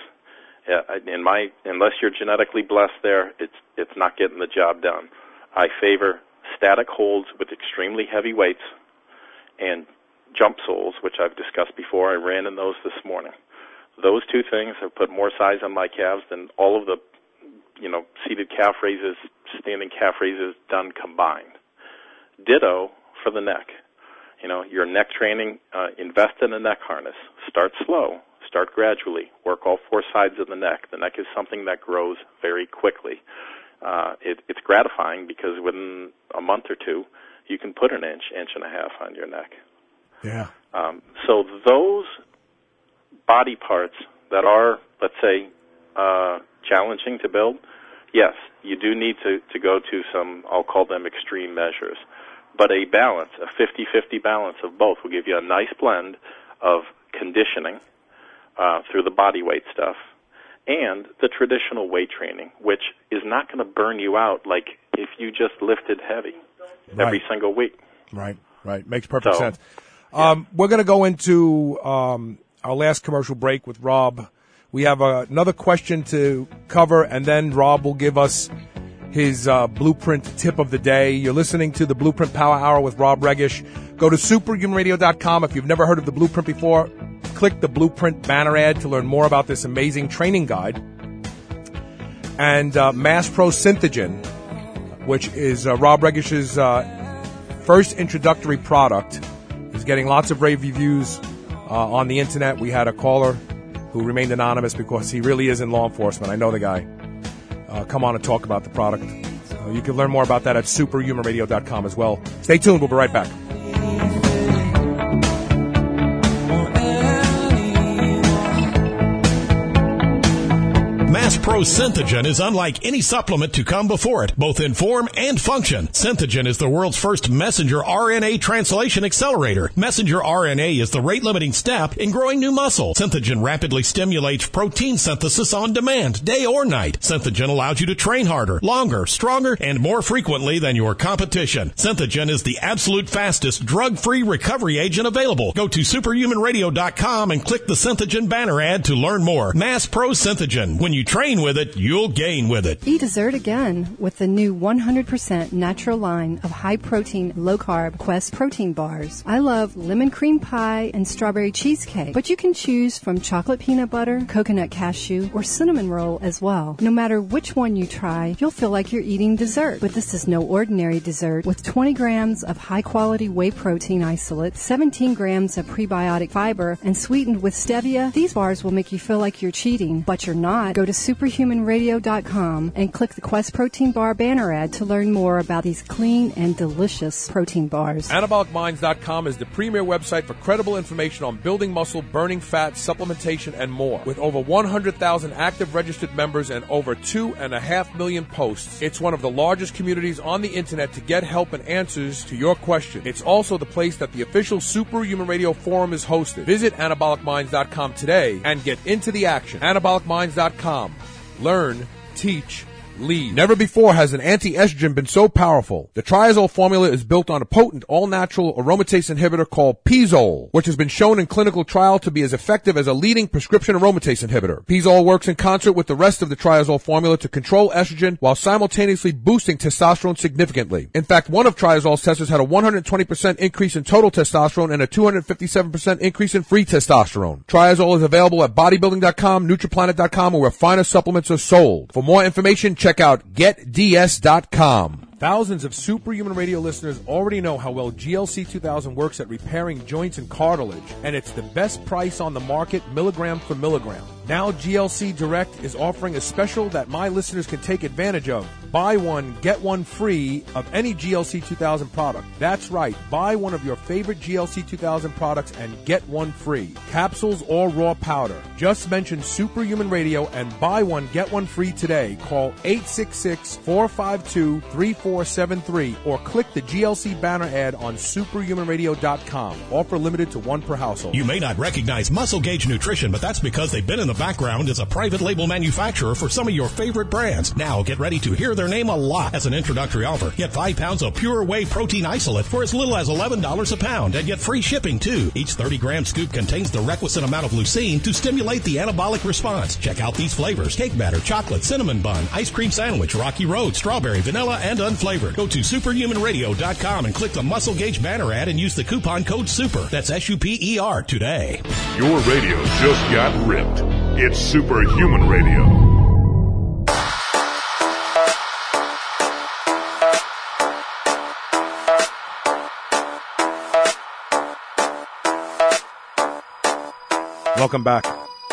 Unless you're genetically blessed there, it's not getting the job done. I favor static holds with extremely heavy weights and jump soles, which I've discussed before. I ran in those this morning. Those two things have put more size on my calves than all of the, seated calf raises, standing calf raises done combined. Ditto for the neck. Your neck training, invest in a neck harness. Start slow. Start gradually. Work all 4 sides of the neck. The neck is something that grows very quickly. It's gratifying because within a month or two, you can put an inch and a half on your neck. Yeah. So those body parts that are, let's say, challenging to build, yes, you do need to go to some, I'll call them extreme measures. But a balance, a 50-50 balance of both will give you a nice blend of conditioning through the body weight stuff and the traditional weight training, which is not going to burn you out like if you just lifted heavy every single week. Right. Makes perfect sense. Yeah. We're going to go into our last commercial break with Rob. We have another question to cover, and then Rob will give us his Blueprint tip of the day. You're listening to the Blueprint Power Hour with Rob Regish. Go to superhumanradio.com. If you've never heard of the Blueprint before, click the Blueprint banner ad to learn more about this amazing training guide. And Mass Pro Synthogen, which is Rob Regish's first introductory product, is getting lots of rave reviews on the internet. We had a caller who remained anonymous because he really is in law enforcement. I know the guy. Come on and talk about the product. You can learn more about that at superhumanradio.com as well. Stay tuned. We'll be right back. Mass Pro Synthogen is unlike any supplement to come before it, both in form and function. Synthogen is the world's first messenger RNA translation accelerator. Messenger RNA is the rate-limiting step in growing new muscle. Synthogen rapidly stimulates protein synthesis on demand, day or night. Synthogen allows you to train harder, longer, stronger, and more frequently than your competition. Synthogen is the absolute fastest drug-free recovery agent available. Go to superhumanradio.com and click the Synthogen banner ad to learn more. Mass Pro Synthogen. When you train with it, you'll gain with it. Eat dessert again with the new 100% natural line of high-protein, low-carb Quest protein bars. I love lemon cream pie and strawberry cheesecake, but you can choose from chocolate peanut butter, coconut cashew, or cinnamon roll as well. No matter which one you try, you'll feel like you're eating dessert. But this is no ordinary dessert. With 20 grams of high-quality whey protein isolate, 17 grams of prebiotic fiber, and sweetened with stevia, these bars will make you feel like you're cheating, but you're not. Go to superhumanradio.com and click the Quest Protein Bar banner ad to learn more about these clean and delicious protein bars. AnabolicMinds.com is the premier website for credible information on building muscle, burning fat, supplementation, and more. With over 100,000 active registered members and over 2.5 million posts, it's one of the largest communities on the internet to get help and answers to your questions. It's also the place that the official Superhuman Radio Forum is hosted. Visit AnabolicMinds.com today and get into the action. AnabolicMinds.com. Learn, teach, lead. Never before has an anti-estrogen been so powerful. The triazole formula is built on a potent all-natural aromatase inhibitor called Pizole, which has been shown in clinical trial to be as effective as a leading prescription aromatase inhibitor. Pizole works in concert with the rest of the triazole formula to control estrogen while simultaneously boosting testosterone significantly. In fact, one of triazole's testers had a 120% increase in total testosterone and a 257% increase in free testosterone. Triazole is available at bodybuilding.com, nutriplanet.com, or where finer supplements are sold. For more information, check out getds.com. Thousands of Superhuman Radio listeners already know how well GLC 2000 works at repairing joints and cartilage, and it's the best price on the market, milligram for milligram. Now GLC Direct is offering a special that my listeners can take advantage of. Buy one, get one free of any GLC 2000 product. That's right, buy one of your favorite GLC 2000 products and get one free. Capsules or raw powder. Just mention Superhuman Radio and buy one, get one free today. Call 866-452-3473 or click the GLC banner ad on superhumanradio.com. Offer limited to one per household. You may not recognize Muscle Gauge Nutrition, but that's because they've been in the background as a private label manufacturer for some of your favorite brands. Now get ready to hear their name a lot. As an introductory offer, get 5 pounds of pure whey protein isolate for as little as $11 a pound and get free shipping too. Each 30-gram scoop contains the requisite amount of leucine to stimulate the anabolic response. Check out these flavors: cake batter, chocolate, cinnamon bun, ice cream sandwich, Rocky Road, strawberry, vanilla, and unflavored. Go to superhumanradio.com and click the Muscle Gauge banner ad and use the coupon code SUPER. That's SUPER today. Your radio just got ripped. It's Superhuman Radio. Welcome back.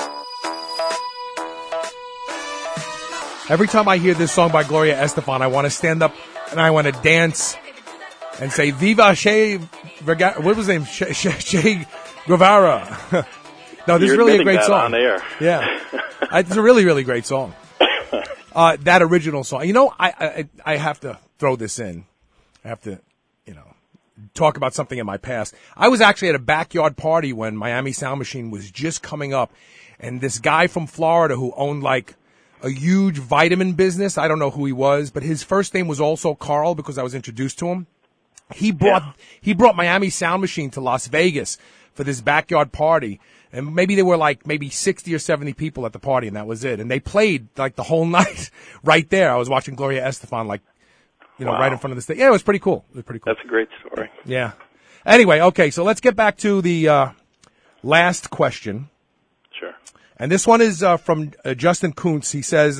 Every time I hear this song by Gloria Estefan, I want to stand up and I want to dance and say, Viva Che Vergara. What was his name? Che Guevara. No, this is really a great song. On air. Yeah. It's a really, really great song. That original song. You know, I have to throw this in. I have to, talk about something in my past. I was actually at a backyard party when Miami Sound Machine was just coming up, and this guy from Florida who owned like a huge vitamin business, I don't know who he was, but his first name was also Carl because I was introduced to him. He brought Miami Sound Machine to Las Vegas for this backyard party. And maybe there were maybe 60 or 70 people at the party, and that was it. And they played the whole night right there. I was watching Gloria Estefan wow. Right in front of the stage. Yeah, it was pretty cool. That's a great story. Yeah. Anyway, okay, so let's get back to the last question. Sure. And this one is from Justin Kuntz. He says,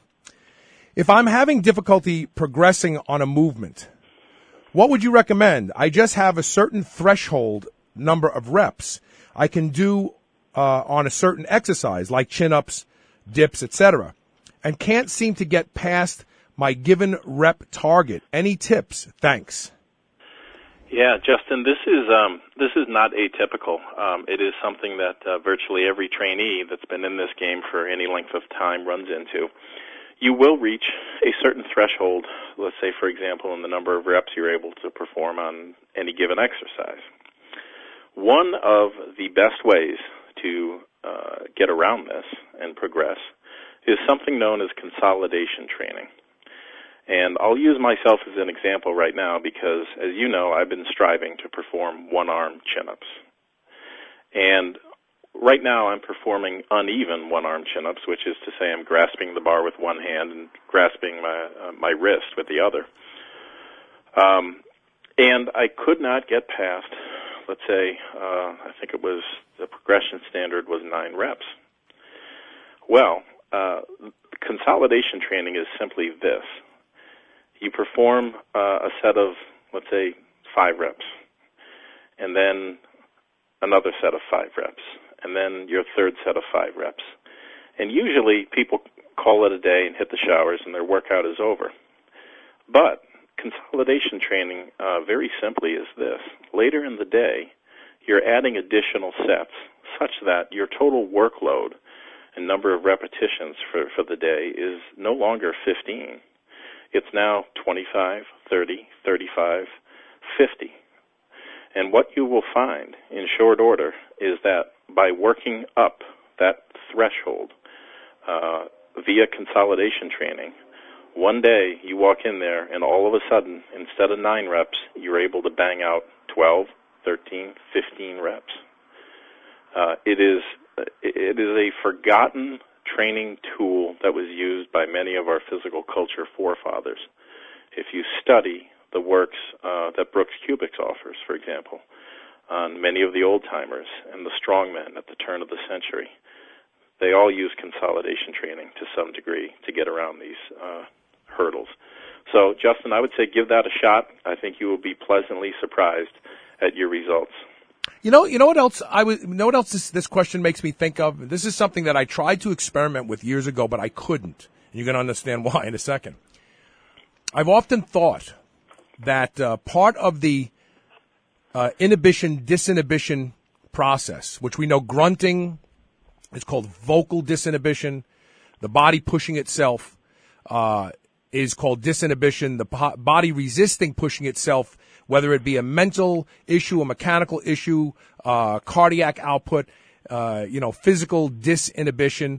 if I'm having difficulty progressing on a movement, what would you recommend? I just have a certain threshold number of reps I can do on a certain exercise, like chin-ups, dips, etc., and can't seem to get past my given rep target. Any tips? Thanks. Yeah, Justin, this is not atypical. It is something that virtually every trainee that's been in this game for any length of time runs into. You will reach a certain threshold, let's say, for example, in the number of reps you're able to perform on any given exercise. One of the best ways to get around this and progress is something known as consolidation training. And I'll use myself as an example right now because, as you know, I've been striving to perform one-arm chin-ups. And right now I'm performing uneven one-arm chin-ups, which is to say I'm grasping the bar with one hand and grasping my wrist with the other. And I could not get past, let's say, I think it was the progression standard was 9 reps. Well, consolidation training is simply this. You perform a set of, let's say, 5 reps, and then another set of 5 reps, and then your third set of 5 reps. And usually people call it a day and hit the showers and their workout is over. But consolidation training, very simply, is this. Later in the day, you're adding additional sets such that your total workload and number of repetitions for the day is no longer 15. It's now 25, 30, 35, 50. And what you will find in short order is that by working up that threshold via consolidation training, One day you walk in there and all of a sudden, instead of 9 reps, you're able to bang out 12, 13, 15 reps. It is a forgotten training tool that was used by many of our physical culture forefathers. If you study the works that Brooks Kubiks offers, for example, on many of the old-timers and the strongmen at the turn of the century, they all use consolidation training to some degree to get around these hurdles. So, Justin, I would say give that a shot. I think you will be pleasantly surprised at your results. You know what else this question makes me think of? This is something that I tried to experiment with years ago, but I couldn't. And you're going to understand why in a second. I've often thought that part of the inhibition-disinhibition process, which we know grunting is called vocal disinhibition, the body pushing itself is called disinhibition, the body resisting pushing itself, whether it be a mental issue, a mechanical issue, cardiac output, physical inhibition.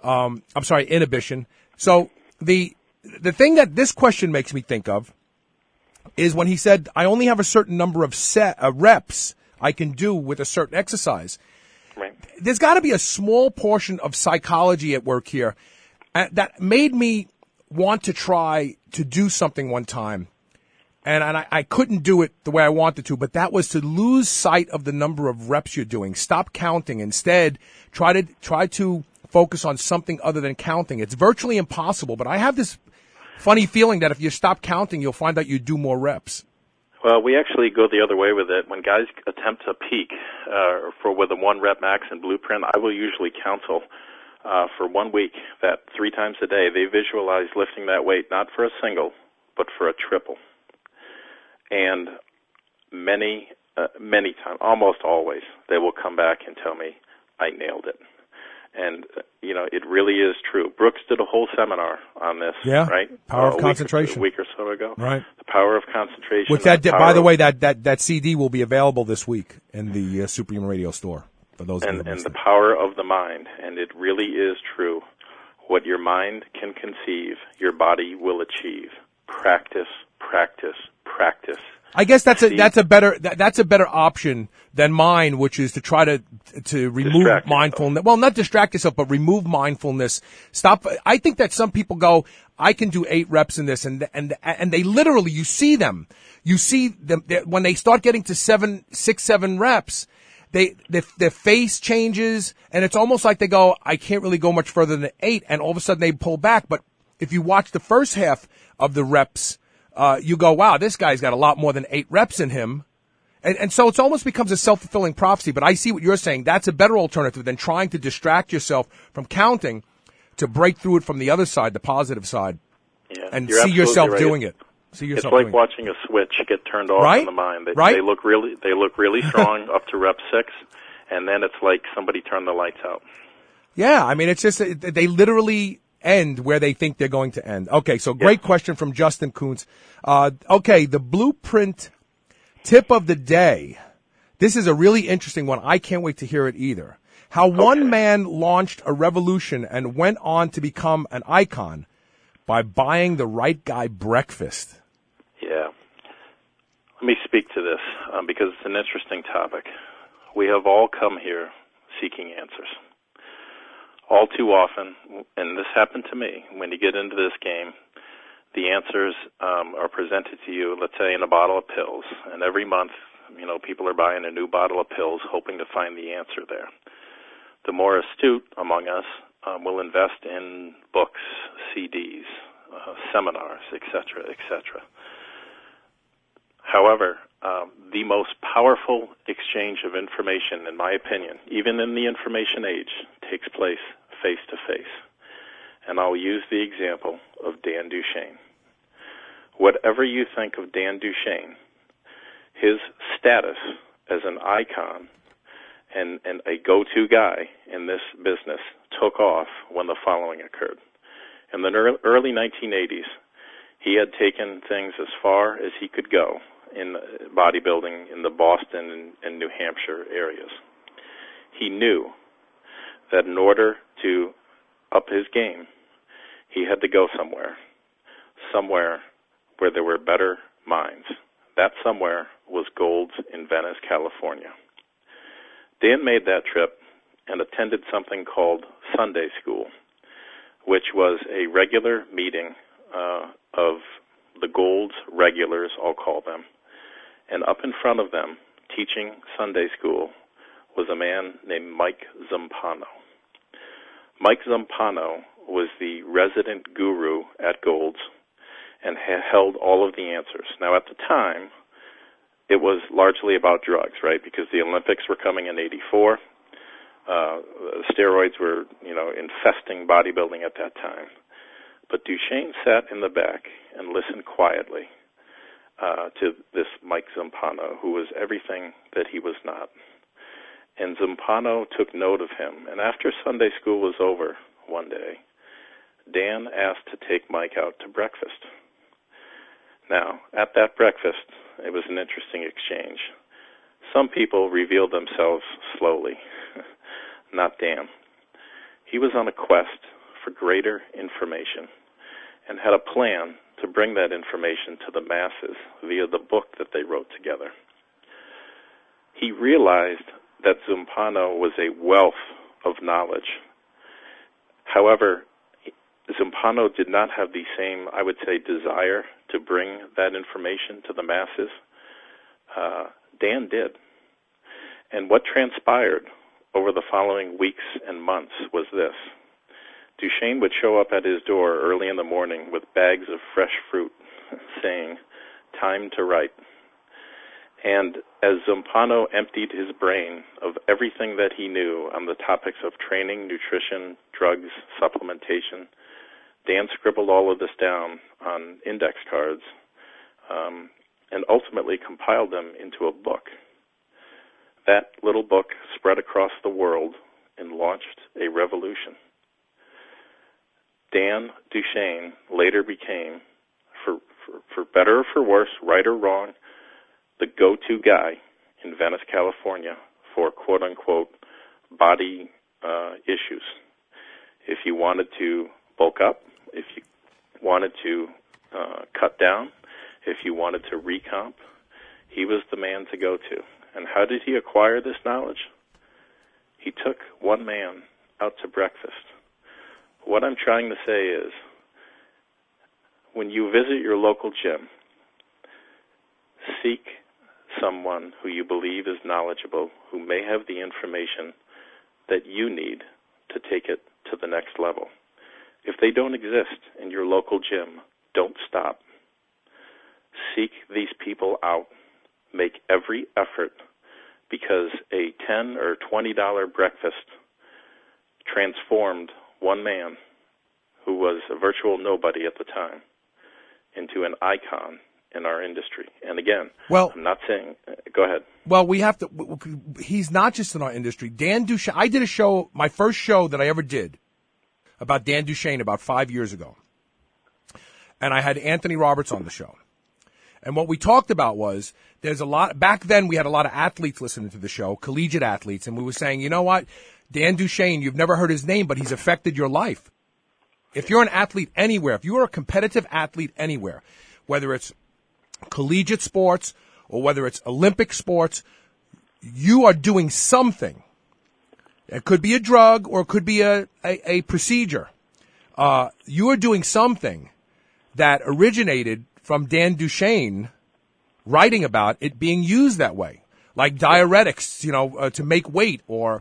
So the thing that this question makes me think of is when he said, I only have a certain number of reps I can do with a certain exercise. Right. There's got to be a small portion of psychology at work here that made me want to try to do something one time. And I couldn't do it the way I wanted to, but that was to lose sight of the number of reps you're doing. Stop counting. Instead, try to focus on something other than counting. It's virtually impossible, but I have this funny feeling that if you stop counting, you'll find out you do more reps. Well, we actually go the other way with it. When guys attempt to peak with a 1 rep max and blueprint, I will usually counsel for 1 week that 3 times a day they visualize lifting that weight not for a single, but for a triple. And many times, almost always, they will come back and tell me, I nailed it. And, it really is true. Brooks did a whole seminar on this, right? Power of concentration. A week or so ago. Right. The power of concentration. Which by the way, that CD will be available this week in the Superhuman Radio store for those of you and the power of the mind. And it really is true. What your mind can conceive, your body will achieve. Practice, practice, practice. I guess that's a better option than mine, which is to try to remove mindfulness. Well, not distract yourself, but remove mindfulness. Stop. I think that some people go, I can do 8 reps in this, and they literally, you see them when they start getting to 7 reps. Their face changes, and it's almost like they go, I can't really go much further than 8, and all of a sudden they pull back. But if you watch the first half of the reps, you go, wow, this guy's got a lot more than 8 reps in him. And so it almost becomes a self-fulfilling prophecy. But I see what you're saying. That's a better alternative than trying to distract yourself from counting to break through it from the other side, the positive side, and see yourself doing it. It's like watching a switch get turned off in the mind. They look really strong up to rep 6, and then it's like somebody turned the lights out. Yeah, I mean, it's just they literally end where they think they're going to end. Okay, so great question from Justin Kuntz. Okay, the blueprint tip of the day. This is a really interesting one. I can't wait to hear it either. How one man launched a revolution and went on to become an icon by buying the right guy breakfast. Yeah. Let me speak to this because it's an interesting topic. We have all come here seeking answers. All too often, and this happened to me, when you get into this game, the answers are presented to you, let's say, in a bottle of pills. And every month, people are buying a new bottle of pills hoping to find the answer there. The more astute among us will invest in books, CDs, seminars, etc., etc. However, the most powerful exchange of information, in my opinion, even in the information age, takes place face-to-face. And I'll use the example of Dan Duchaine. Whatever you think of Dan Duchaine, his status as an icon and a go-to guy in this business took off when the following occurred. In the early 1980s, he had taken things as far as he could go in bodybuilding in the Boston and New Hampshire areas. He knew that in order to up his game, he had to go somewhere. somewhere where there were better mines. That somewhere was Gold's in Venice, California. Dan made that trip and attended something called Sunday School, which was a regular meeting of the Gold's regulars, I'll call them. And up in front of them, teaching Sunday School, was a man named Mike Zampano. Mike Zampano was the resident guru at Gold's and held all of the answers. Now, at the time, it was largely about drugs, right? Because the Olympics were coming in '84. Steroids were, infesting bodybuilding at that time. But Duchesne sat in the back and listened quietly to this Mike Zampano, who was everything that he was not. And Zampano took note of him. And after Sunday School was over one day, Dan asked to take Mike out to breakfast. Now, at that breakfast, it was an interesting exchange. Some people revealed themselves slowly, not Dan. He was on a quest for greater information and had a plan to bring that information to the masses via the book that they wrote together. He realized that Zampano was a wealth of knowledge. However, Zampano did not have the same, I would say, desire to bring that information to the masses. Dan did. And what transpired over the following weeks and months was this. Duchesne would show up at his door early in the morning with bags of fresh fruit, saying, "Time to write." And as Zampano emptied his brain of everything that he knew on the topics of training, nutrition, drugs, supplementation, Dan scribbled all of this down on index cards and ultimately compiled them into a book. That little book spread across the world and launched a revolution. Dan Duchesne later became, for better or for worse, right or wrong, the go-to guy in Venice, California for quote-unquote body issues. If you wanted to bulk up, if you wanted to cut down, if you wanted to recomp, he was the man to go to. And how did he acquire this knowledge? He took one man out to breakfast. What I'm trying to say is, when you visit your local gym, seek someone who you believe is knowledgeable, who may have the information that you need to take it to the next level. If they don't exist in your local gym, don't stop. Seek these people out. Make every effort, because a $10 or $20 breakfast transformed one man who was a virtual nobody at the time into an icon in our industry. And again, I'm not saying, go ahead. Well, we have to, he's not just in our industry. Dan Duchesne, I did a show, my first show that I ever did about Dan Duchesne about 5 years ago. And I had Anthony Roberts on the show. And what we talked about was, there's a lot, back then we had a lot of athletes listening to the show, collegiate athletes, and we were saying, you know what, Dan Duchesne, you've never heard his name, but he's affected your life. If you're an athlete anywhere, if you are a competitive athlete anywhere, whether it's collegiate sports or whether it's Olympic sports, you are doing something. It could be a drug or it could be a procedure. You are doing something that originated from Dan Duchesne writing about it being used that way, like diuretics, to make weight, or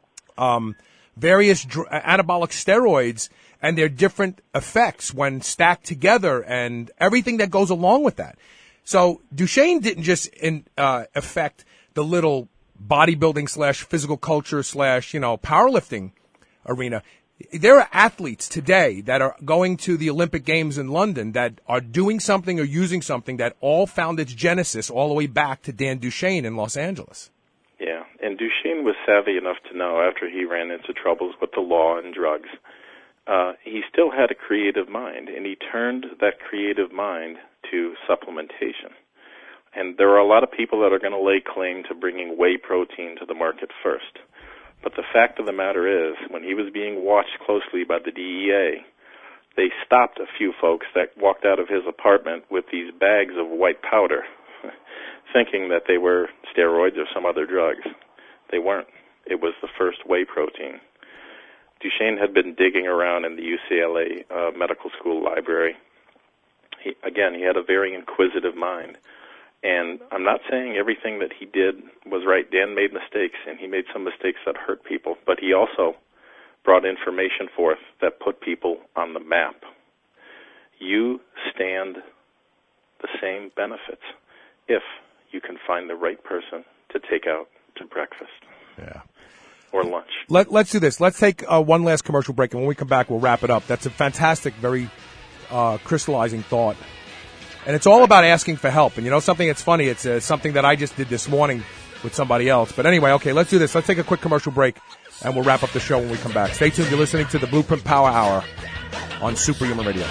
various anabolic steroids and their different effects when stacked together and everything that goes along with that. So Duchesne didn't just affect the little bodybuilding / physical culture / powerlifting arena. There are athletes today that are going to the Olympic Games in London that are doing something or using something that all found its genesis all the way back to Dan Duchesne in Los Angeles. Yeah, and Duchesne was savvy enough to know, after he ran into troubles with the law and drugs, he still had a creative mind, and he turned that creative mind to supplementation. And there are a lot of people that are going to lay claim to bringing whey protein to the market first. But the fact of the matter is, when he was being watched closely by the DEA, they stopped a few folks that walked out of his apartment with these bags of white powder, thinking that they were steroids or some other drugs. They weren't. It was the first whey protein. Duchesne had been digging around in the UCLA medical school library. He had a very inquisitive mind. And I'm not saying everything that he did was right. Dan made mistakes, and he made some mistakes that hurt people. But he also brought information forth that put people on the map. You stand the same benefits if you can find the right person to take out to breakfast. Yeah. Or lunch. Let's do this. Let's take one last commercial break, and when we come back, we'll wrap it up. That's a fantastic, very crystallizing thought. And it's all about asking for help. And you know something? It's funny. It's something that I just did this morning with somebody else. But anyway, okay, let's do this. Let's take a quick commercial break, and we'll wrap up the show when we come back. Stay tuned. You're listening to the Blueprint Power Hour on Superhuman Radio.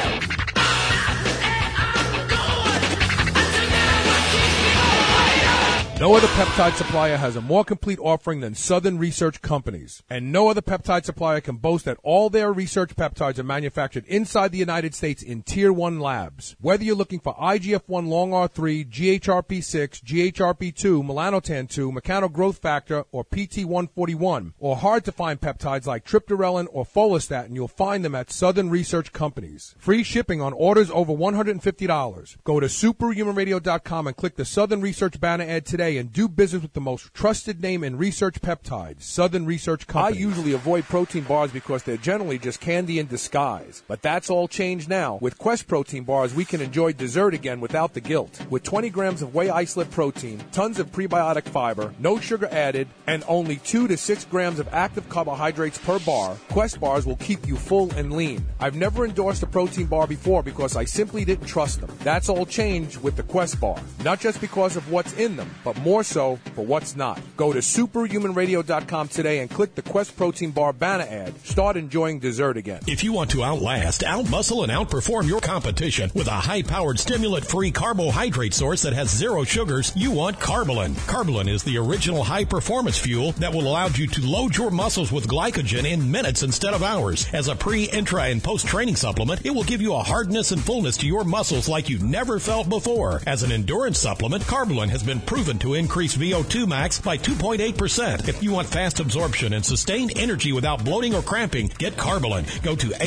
No other peptide supplier has a more complete offering than Southern Research Companies. And no other peptide supplier can boast that all their research peptides are manufactured inside the United States in Tier 1 labs. Whether you're looking for IGF-1 Long R3, GHRP6, GHRP2, melanotan-2, mechanogrowth factor, or PT141, or hard-to-find peptides like triptorelin or follistatin, you'll find them at Southern Research Companies. Free shipping on orders over $150. Go to superhumanradio.com and click the Southern Research banner ad today and do business with the most trusted name in research peptides, Southern Research Company. I usually avoid protein bars because they're generally just candy in disguise. But that's all changed now. With Quest protein bars, we can enjoy dessert again without the guilt. With 20 grams of whey isolate protein, tons of prebiotic fiber, no sugar added, and only 2 to 6 grams of active carbohydrates per bar, Quest bars will keep you full and lean. I've never endorsed a protein bar before because I simply didn't trust them. That's all changed with the Quest bar. Not just because of what's in them, but more so for what's not. Go to superhumanradio.com today and click the Quest Protein Bar banner ad. Start enjoying dessert again. If you want to outlast, outmuscle, and outperform your competition with a high-powered, stimulant-free carbohydrate source that has 0 sugars, you want Carbolin. Carbolin is the original high-performance fuel that will allow you to load your muscles with glycogen in minutes instead of hours. As a pre, intra, and post-training supplement, it will give you a hardness and fullness to your muscles like you've never felt before. As an endurance supplement, Carbolin has been proven to increase VO2 max by 2.8%. If you want fast absorption and sustained energy without bloating or cramping, get Carbolin. Go to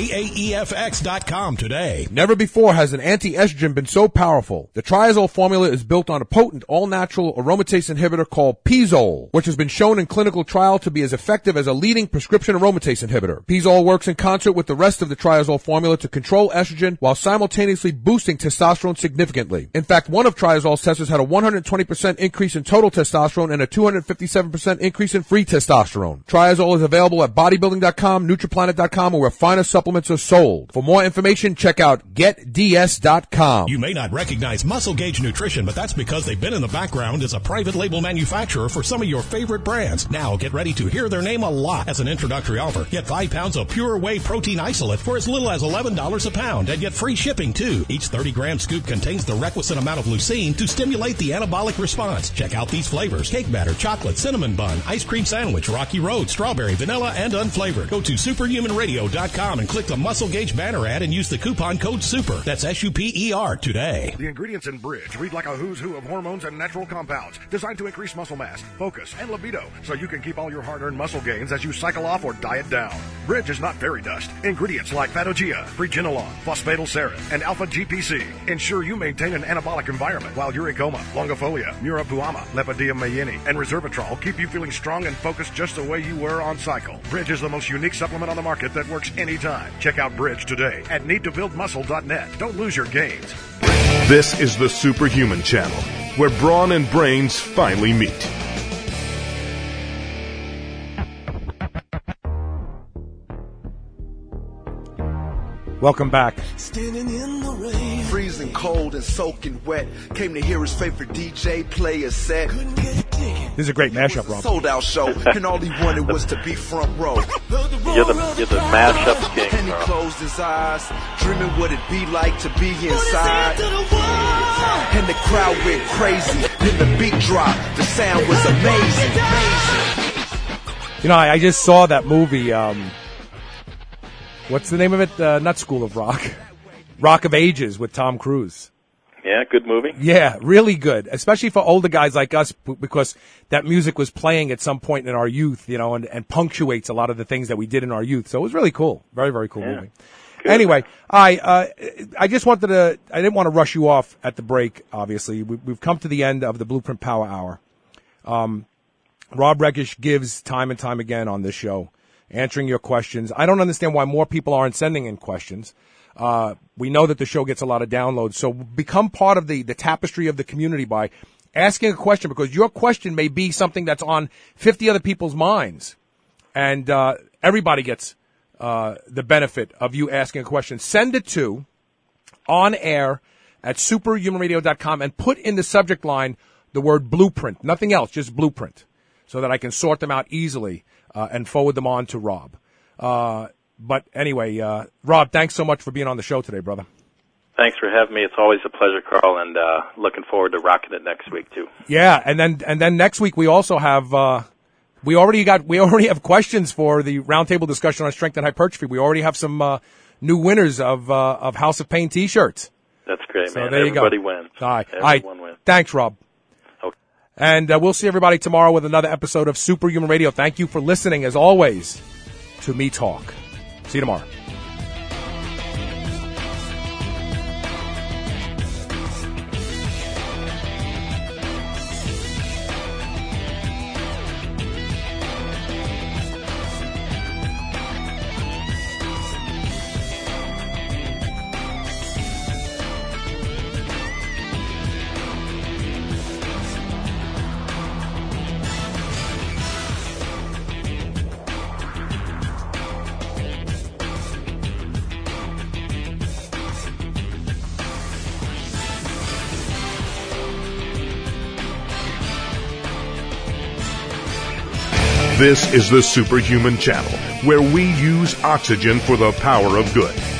AAEFX.com today. Never before has an anti-estrogen been so powerful. The Triazole formula is built on a potent all-natural aromatase inhibitor called Pizole, which has been shown in clinical trial to be as effective as a leading prescription aromatase inhibitor. Pizole works in concert with the rest of the Triazole formula to control estrogen while simultaneously boosting testosterone significantly. In fact, one of Triazole's testers had a 120% increase in total testosterone and a 257% increase in free testosterone. Triazole is available at bodybuilding.com, nutriplanet.com, or where finer supplements are sold. For more information, check out getds.com. You may not recognize Muscle Gauge Nutrition, but that's because they've been in the background as a private label manufacturer for some of your favorite brands. Now get ready to hear their name a lot. As an introductory offer, get 5 pounds of pure whey protein isolate for as little as $11 a pound and get free shipping too. Each 30-gram scoop contains the requisite amount of leucine to stimulate the anabolic response. Check out these flavors: cake batter, chocolate, cinnamon bun, ice cream sandwich, Rocky Road, strawberry, vanilla, and unflavored. Go to superhumanradio.com and click the Muscle Gauge banner ad and use the coupon code SUPER. That's SUPER today. The ingredients in Bridge read like a who's who of hormones and natural compounds designed to increase muscle mass, focus, and libido so you can keep all your hard-earned muscle gains as you cycle off or diet down. Bridge is not fairy dust. Ingredients like Phattogea, Pregenolone, Phosphatidylserine, and Alpha-GPC ensure you maintain an anabolic environment while Uricoma, Longifolia, Murapuama, Lepidolum mayini, and Resveratrol keep you feeling strong and focused just the way you were on cycle. Bridge is the most unique supplement on the market that works anytime. Check out Bridge today at needtobuildmuscle.net. Don't lose your gains. This is the Superhuman Channel, where brawn and brains finally meet. Welcome back. Standing in the rain, freezing cold and soaking wet. Came to hear his favorite DJ play a set. This is a great mashup, Rob. Sold out show, and all he wanted was to be front row. You're the mashup king. And he closed his eyes, dreaming what it'd be like to be inside. And the crowd went crazy. Then the beat dropped. The sound was amazing. You know, I just saw that movie. What's the name of it? Not School of Rock. Rock of Ages with Tom Cruise. Yeah, good movie. Yeah, really good, especially for older guys like us, because that music was playing at some point in our youth, and punctuates a lot of the things that we did in our youth. So it was really cool. Very, very cool movie. Good. Anyway, I just wanted to, I didn't want to rush you off at the break, obviously. We've come to the end of the Blueprint Power Hour. Rob Rekish gives time and time again on this show, answering your questions. I don't understand why more people aren't sending in questions. We know that the show gets a lot of downloads, so become part of the tapestry of the community by asking a question, because your question may be something that's on 50 other people's minds, and everybody gets the benefit of you asking a question. Send it to onair@superhumanradio.com and put in the subject line the word blueprint, nothing else, just blueprint, so that I can sort them out easily and forward them on to Rob. But anyway, Rob, thanks so much for being on the show today, brother. Thanks for having me. It's always a pleasure, Carl, and looking forward to rocking it next week too. Yeah, and then next week we also have we already have questions for the roundtable discussion on strength and hypertrophy. We already have some new winners of House of Pain T-shirts. That's great, so man. There Everybody you go. wins. All right. Everyone wins. Thanks, Rob. Okay. And we'll see everybody tomorrow with another episode of Superhuman Radio. Thank you for listening, as always, to me talk. See you tomorrow. This is the Superhuman Channel, where we use oxygen for the power of good.